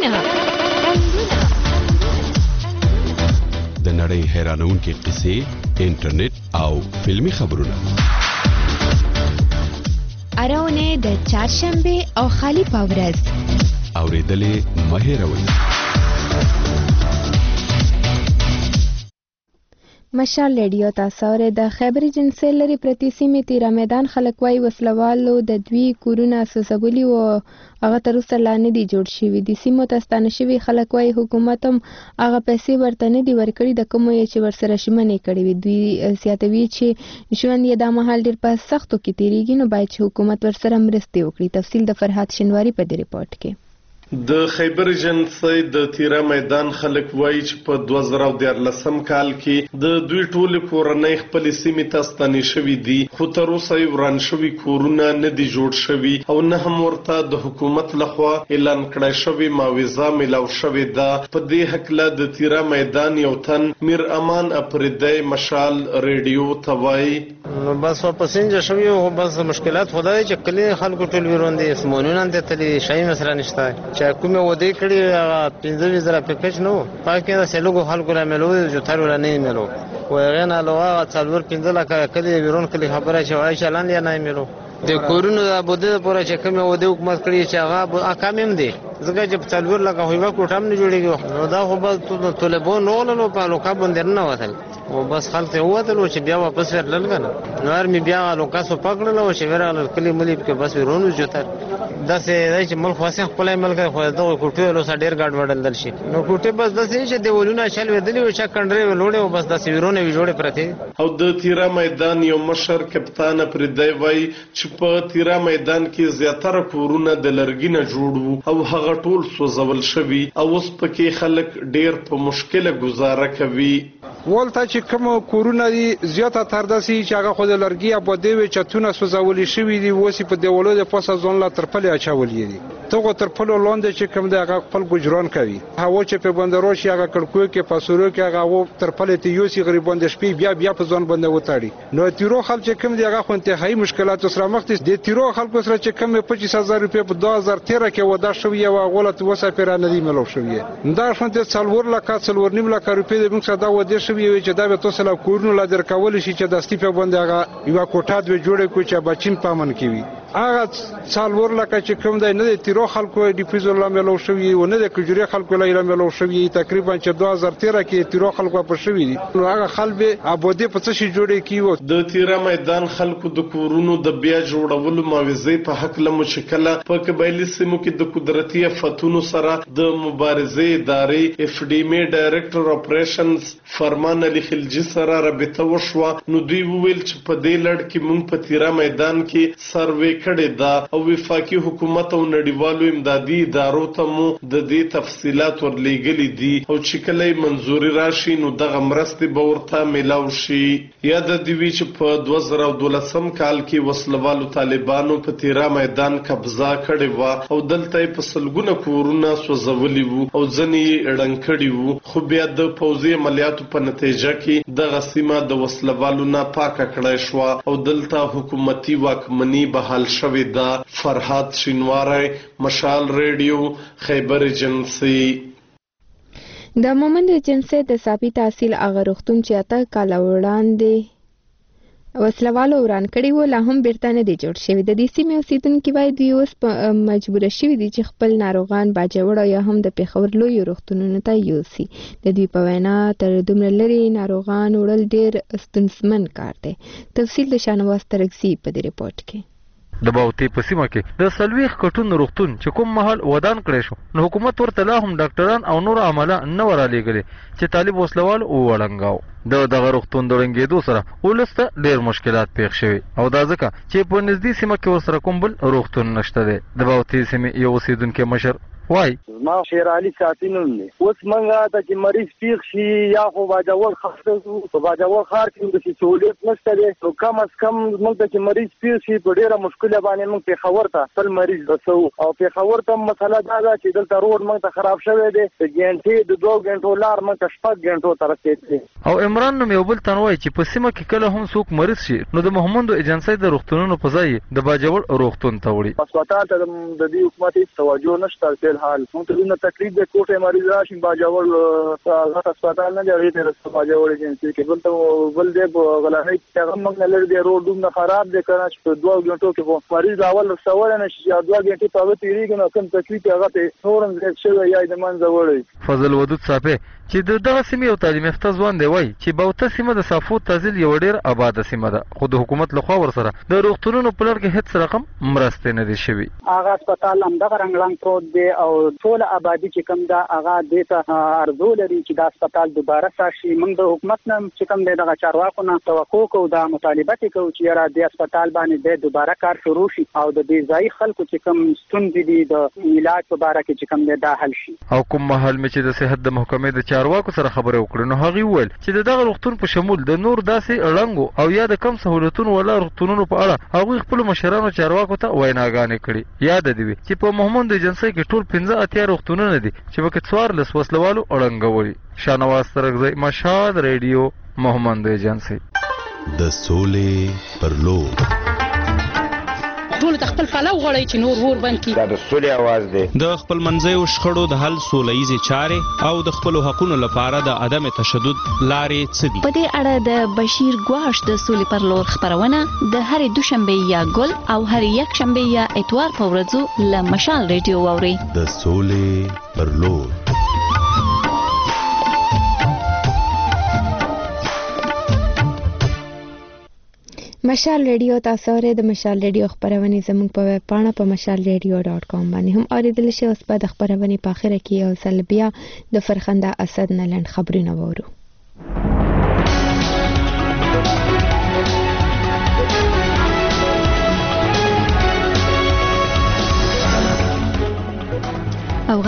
رنگونه د نړۍ حیرانونکې قصې، انټرنیټ او فلمی خبرونه. اراونه د چهارشنبه او خالی پاورز اوریدلې مه هېروئ. مشال ریډیو تاسو ر د خیبر جنسي لري پرتی سیمې تیرا میدان خلک وای وسلوالو د دوی کورونه سوسبولي او هغه تر اوسه لا نه دي جوړ شوي. د سیمو ته ستانه شوي خلک وای حکومت هم هغه پیسې ورته نه دي ورکړي د کوم چې ورسره شمنې کړي وي. دوی زیاتوي چې ژوند یې د مهال ډیر په سختو کې تیریږي نو باید چې حکومت ورسره مرسته وکړي. تفصیل د فرحات شنواری په دې ریپورت کې. د خیبر جنسي د تیرا میدان خلک وایي چې په 2013 کال کې د دوی ټول کورنۍ خپل سیمې ته ستنې شوي دي خو تر اوسه یې وران شوي کورونه نه دي جوړ شوي او نه هم ورته د حکومت لخوا اعلان کړی شوی معاوضه ملاو شوې ده. په دې هکله د تیرا میدان یو تن میر امان اپریدی مشال ریډیو ته وایي نو بس پسنجر شوی او بس مشکلات خدای چې کلی خلکو ټول ویرون دي سمونونه ته تللی شای مثلا نشته چې کومه ودی کړي هغه 15,000 پیکج نو پاکه دا سلوګو خلکو را ملو جو تر ولا نه ملو وغه نه لوغه څلور 15 لکه کلی ویرون کلی خبره چې وای چلان یا نه ملو د کورونو د بده پورې چې کومه ودی حکومت کړی چې هغه اقامم دي ځکه چې څلور لکه هیوا کوټام نه جوړیږي نو دا خو به طالبان نو په لوکا باندې نه وتل او بس خلک وته چې بیا واپس ورلل کنه نو ارمي بیا لوکا سو پکړل او چې ورغل کلی ملي کې بس ورونو جوتر داسې چې ملک واسه خپل ملک خو دا کوټه له سړ ډیر ګاډ وړل شي نو کوټه بس داسې چې دیولونه شل ودلی او چې کندري ولوړې او بس داسې ورونه وی جوړې پرته او د تیرا میدان یو مشر کپتان پردی وای چې په تیرا میدان کې زیاتره کورونه د لرګي نه جوړ وو او هغه هغه ټول سوځول شوي او اوس پکې خلک ډیر په مشکله گزاره کوي. ولته چې کوم کورونه دي زیاته تر داسي چې هغه خو د لرګي ابادي وي چتونه سوځولي شوي دي وسی په دیوالو د پاسه ځون لا ترپلې اچولې دي ته ترپلو لاندې چې کوم د هغه خپل ګجران کوي هوا چې په بندرو شي هغه کړکو کې پاسورو کې هغه ترپلې ته یوسي غریبان د شپې بیا په ځون باندې وتاړي نو تیرو خلک چې کوم دی هغه خو انتهایی مشکلات سره مخ دي د تیرو خلکو سره چې کوم 25000 روپیا په 2013 کې ودا شوی او غلط وسه پیرانه دی ملو شوی دا شونته څلور لکه څلور نیم لکه روپیا د موږ صدا ودی شوی چې دا به تاسو له کورونو لا درکول شي چې د استیپه باندې هغه یو کوټه دوی جوړه کوي چې بچین پامن کوي هغه څلور لکه چې کوم دی نه د تیرو خلکو ډیپیز الله ملو شوی او نه د کجوري خلکو لا ملو شوی تقریبا چې 2013 کې تیرو خلکو په شوی دي نو هغه خلک ابودي په څه شي جوړه کیو د تیرا میدان خلکو د کورونو د بیا جوړولو معاوضې په حق له مشکله په قبایلی سیمو کې د قدرتي آفتونو سره د مبارزې ادارې اف ډی ام ډایریکټر اپریشنز فرمان علي خلجي سره رابطه وشوه نو دوی وویل چې په دې لړ کې مونږ په تیرا میدان کې سروې کړې ده او وفاقي حکومت او نړیوالو امدادي ادارو ته مو د دې تفصيلات ورلېږلي دي او چې کله منزوري راشي نو دغه مرستې به ورته ملاو شي. یاد دی چې په 2012 کال کې وسلوالو طالبانو په تیرا میدان قبضه کړې و او دلته په سلګونه کورونه سوځولي وو او ځنې ړنګ کړي وو خو بیا د پوځي عملیاتو په نتیجه کې دغه سیمه د وسلوالو نه پاکه کړای شو او دلته حکومتي واکمني بحال شوې ده. فرهاد شینواری، مشال ریډیو، خیبر ایجنسی. د مومند ایجنسی د ثابت حاصل هغه روغتون چې اته کاله وړاندې وسلوالو وران کړي وو لا هم بیرته نه دی جوړ شوی. د دې سیمې اوسیدونکي وایي دوی اوس مجبوره شوي دي چې خپل ناروغان باجوړ یا هم د پېښور لویو روغتونونو ته یوسي. د دوی په وینا تر دومره لرې ناروغان وړل ډېر ستونزمن کار دی. تفصیل د شانواز ترکزي په دې رپورټ کې. د باوتی په سیمه کې د سلويخ کټون روغتون چې کوم محل ودان کړی شو نو حکومت ورته لا هم ډاکټران او نور عمله نه ورالېږلي چې طالب وسلوال وړنګاو دغه روغتون د ړنګېدو سره ولسته ډېر مشکلات پیښ شوي او دا ځکه چې په نږدې سیمه کې ورسره کوم بل روغتون نشته دی. د باوتی سیمې یو اوسېدونکی مشر وای ما شیر علي ساتینون دي اوس منګه ته چې مریض پیښ شي یا خو باجوړ خاصه په باجوړ خار کې د سہولت نشته دی نو کم از کم موږ ته چې مریض پیښ شي په ډیره مشکله باندې موږ په خبر ته خپل مریض رسو او په خبر ته مسله دا ده چې دلته روډ موږ ته خراب شوی دی د ګنټې د 2 غنټو لار موږ ته 6 غنټو تر رسیدي. او عمران نو یو بل تنوي چې په سیمه کې کله هم څوک مریض شي نو د محمد ایجنسی د روغتونونو په ځای د باجوړ روغتون ته وړي. هسپتال ته د دې حکومت توجه نشته په حال موږ ته تکلیف د کوټه مریض راشي باجوړ هغه هسپتال نه دی ته باجوړ ایجنسی کې بل دې غلانه هغه موږ نه لري روډونه خراب دي کنه چې 2 غنټو کې مریض اول رسول نه شي 2 غنټې په وته یریږي نو کوم تکلیف هغه ته نورم زیات شوی یا د منځ وړي. فضل ودود صاحب چې دغه سیمه یو تعلیم یافته ځوان دی وای چې باوته سیمه د صافو تحصیل یو ډیر آباد سیمه ده خو د حکومت لخوا ورسره د روغتونونو په لړ کې هیڅ رقم مرسته نه دي شوی. هغه هسپتال هم دغه رنګلنګ پروت دی او ټول آبادی چې کوم دا هغه دیته ارزو لري چې دا هسپتال دوباره راشي. موږ د حکومت نه چې کوم دی دغه چارواکو نه توقع کوو دا مطالبه کوو چې را د هسپتال باندې دوباره کار شروع شي او د دې ځای خلکو چې کوم ستونزې دي د علاج په اړه کې چې کوم دی دا حل شي. او کوم محل مې چې د صحت د محکمې د چارواکو سره خبرې وکړو نو هغه وویل چې دغه روغتون په شمول د نور داسې اړنګو او یا د کم سہولتونو ولا روغتونونو په اړه هغه خپل مشرانو چارواکو ته ویناګانې کړي. یاد دی چې په محمد ایجنسی کې ټول 15 اتیا روغتونونه دي چې په کې 14 وسلوالو اړنګوي. شانواز ترکزی، مشال ریډیو، محمد ایجنسی. د سولې پر لور ټول خپل پلو غړی چې نور ور بند کی دا د سولې आवाज دی. د خپل منځي او شخړو د حل سولهیزي چارې او د خپل حقوقو لپاره د عدم تشدد لارې څه دي. په دې اړه د بشیر ګواش د سولې پر لور خبرونه د هرې دوشنبه یا ګل او هرې یک شنبه یا اتوار په ورځو له مشال ریډیو واوري. د سولې پر لور. مشال ریډیو تاسو اورئ. د مشال ریډیو خبرونه زموږ په ویب پاڼه په mashalradio.com باندې هم اوریدل شي. اوس په د خبرونه په اخر کې یو ځل بیا د فرخنده اسد نه لند خبرونه وورو.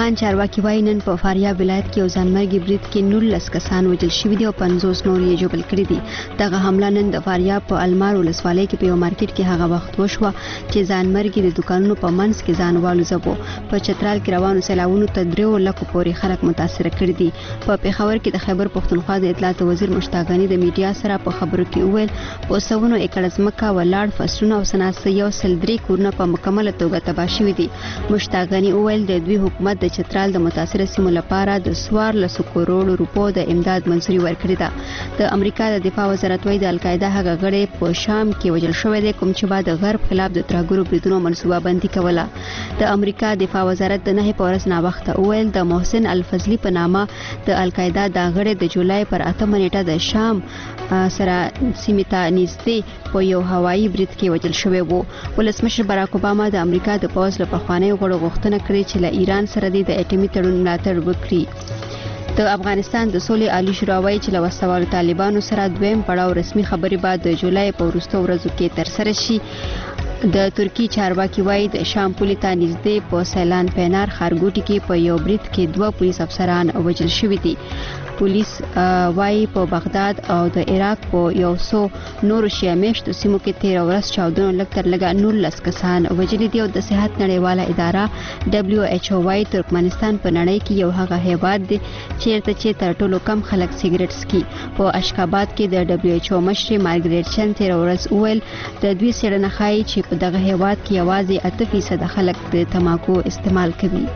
افغان چارواکي وایي نن په فاریاب ولایت کې یو ځانمرګي برید کې 19 کسان وژل شوي دي او 50 نور یې ژوبل کړي دي. دغه حمله نن د فاریاب په المار ولسوالۍ کې په یو مارکیټ کې هغه وخت وشوه چې ځانمرګي د دکانونو په منځ کې ځان والوځاوه. په چترال کې روانو سیلاوونو ته 3 لکو پورې خلک متاثر کړي دي. په پیښور کې د خیبر پښتونخوا د اطلاعات وزیر مشتاق غني د میډیا سره په خبرو کې وویل په سونو ایکړ ځمکه ولاړ فصلونه او صنعت یو سل 3 کورونه په مکمله توګه تباه شوي دي. مشتاق غني وویل د دوی حکومت د چترال د متاثره سیمو لپاره د 14 کروڑ روپو د امداد منځوري ورکړې ده. د امریکا د دفاع وزارت وايي د القاعده هغه غړي په شام کې وژل شوی دی کوم چې بعد غرب خلاف د ترهګرو بریدونو منصوبه بندي کوله. د امریکا دفاع وزارت د 9 پورس نا وخت وویل د محسن الفضلی په نامه د القاعده د غړي د جولای پر 8 نیټه د شام سره سیمه ته نږدې په یو هوایي برید کې وژل شوی وو. ولسمشر باراک اوباما د امریکا د پوز له پخواني غړو غوښتنه کړې چې له ایران سره د اټومي تړون ملاتړ وکړي. د افغانستان د سولې عالی شورا وایي چې له وسوالو طالبانو سره دویم پړاو رسمي خبرې بعد د جولای په وروستو ورځو کې ترسره شي. د ترکی چارواکي وایي د شام پولې ته نږدې په سیلان پینار ښارګوټي کې په یو برید کې 2 پولیس افسران وژل شوي دي. پولیس وایي په بغداد او د عراق په 100 نورو شیعه میشتو سیمو کې 13 ورځ چاودنو لږ تر لږه 19 کسان وژلي دي او د صحت نړیواله اداره WHO وایي ترکمنستان په نړۍ کې یو هغه هیواد دی چیرته چې تر ټولو کم خلک سیګریټ سکي. په اشخاباد کې د WHO مشر مارګریټ چن 13 ورځ وویل د دوی څېړنه ښایي چې په دغه هیواد کې یوازې 8% خلک د تماکو استعمال کوي.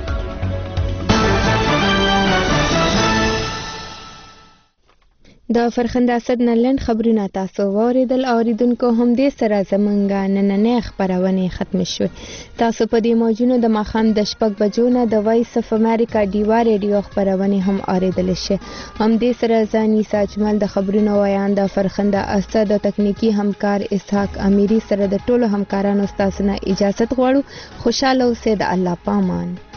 د فرخنده اسد نلند خبرونه تاسو واوریدل. اوریدونکو هم دې سره زمونږه نننۍ خبرونه ختم شوه. تاسو په دې موجونو د ماخام د 6 بجو نه د وایس اف امریکا ډیوا ریډیو خبرونه هم اوریدل شي. هم دې سره ځاني ساجمل د خبرونو ویان د فرخنده اسد د تکنیکی همکار اسحاق امیری سره د ټولو همکارانو تاسو نه اجازه غواړو. خوشاله اوسئ. د الله پامان.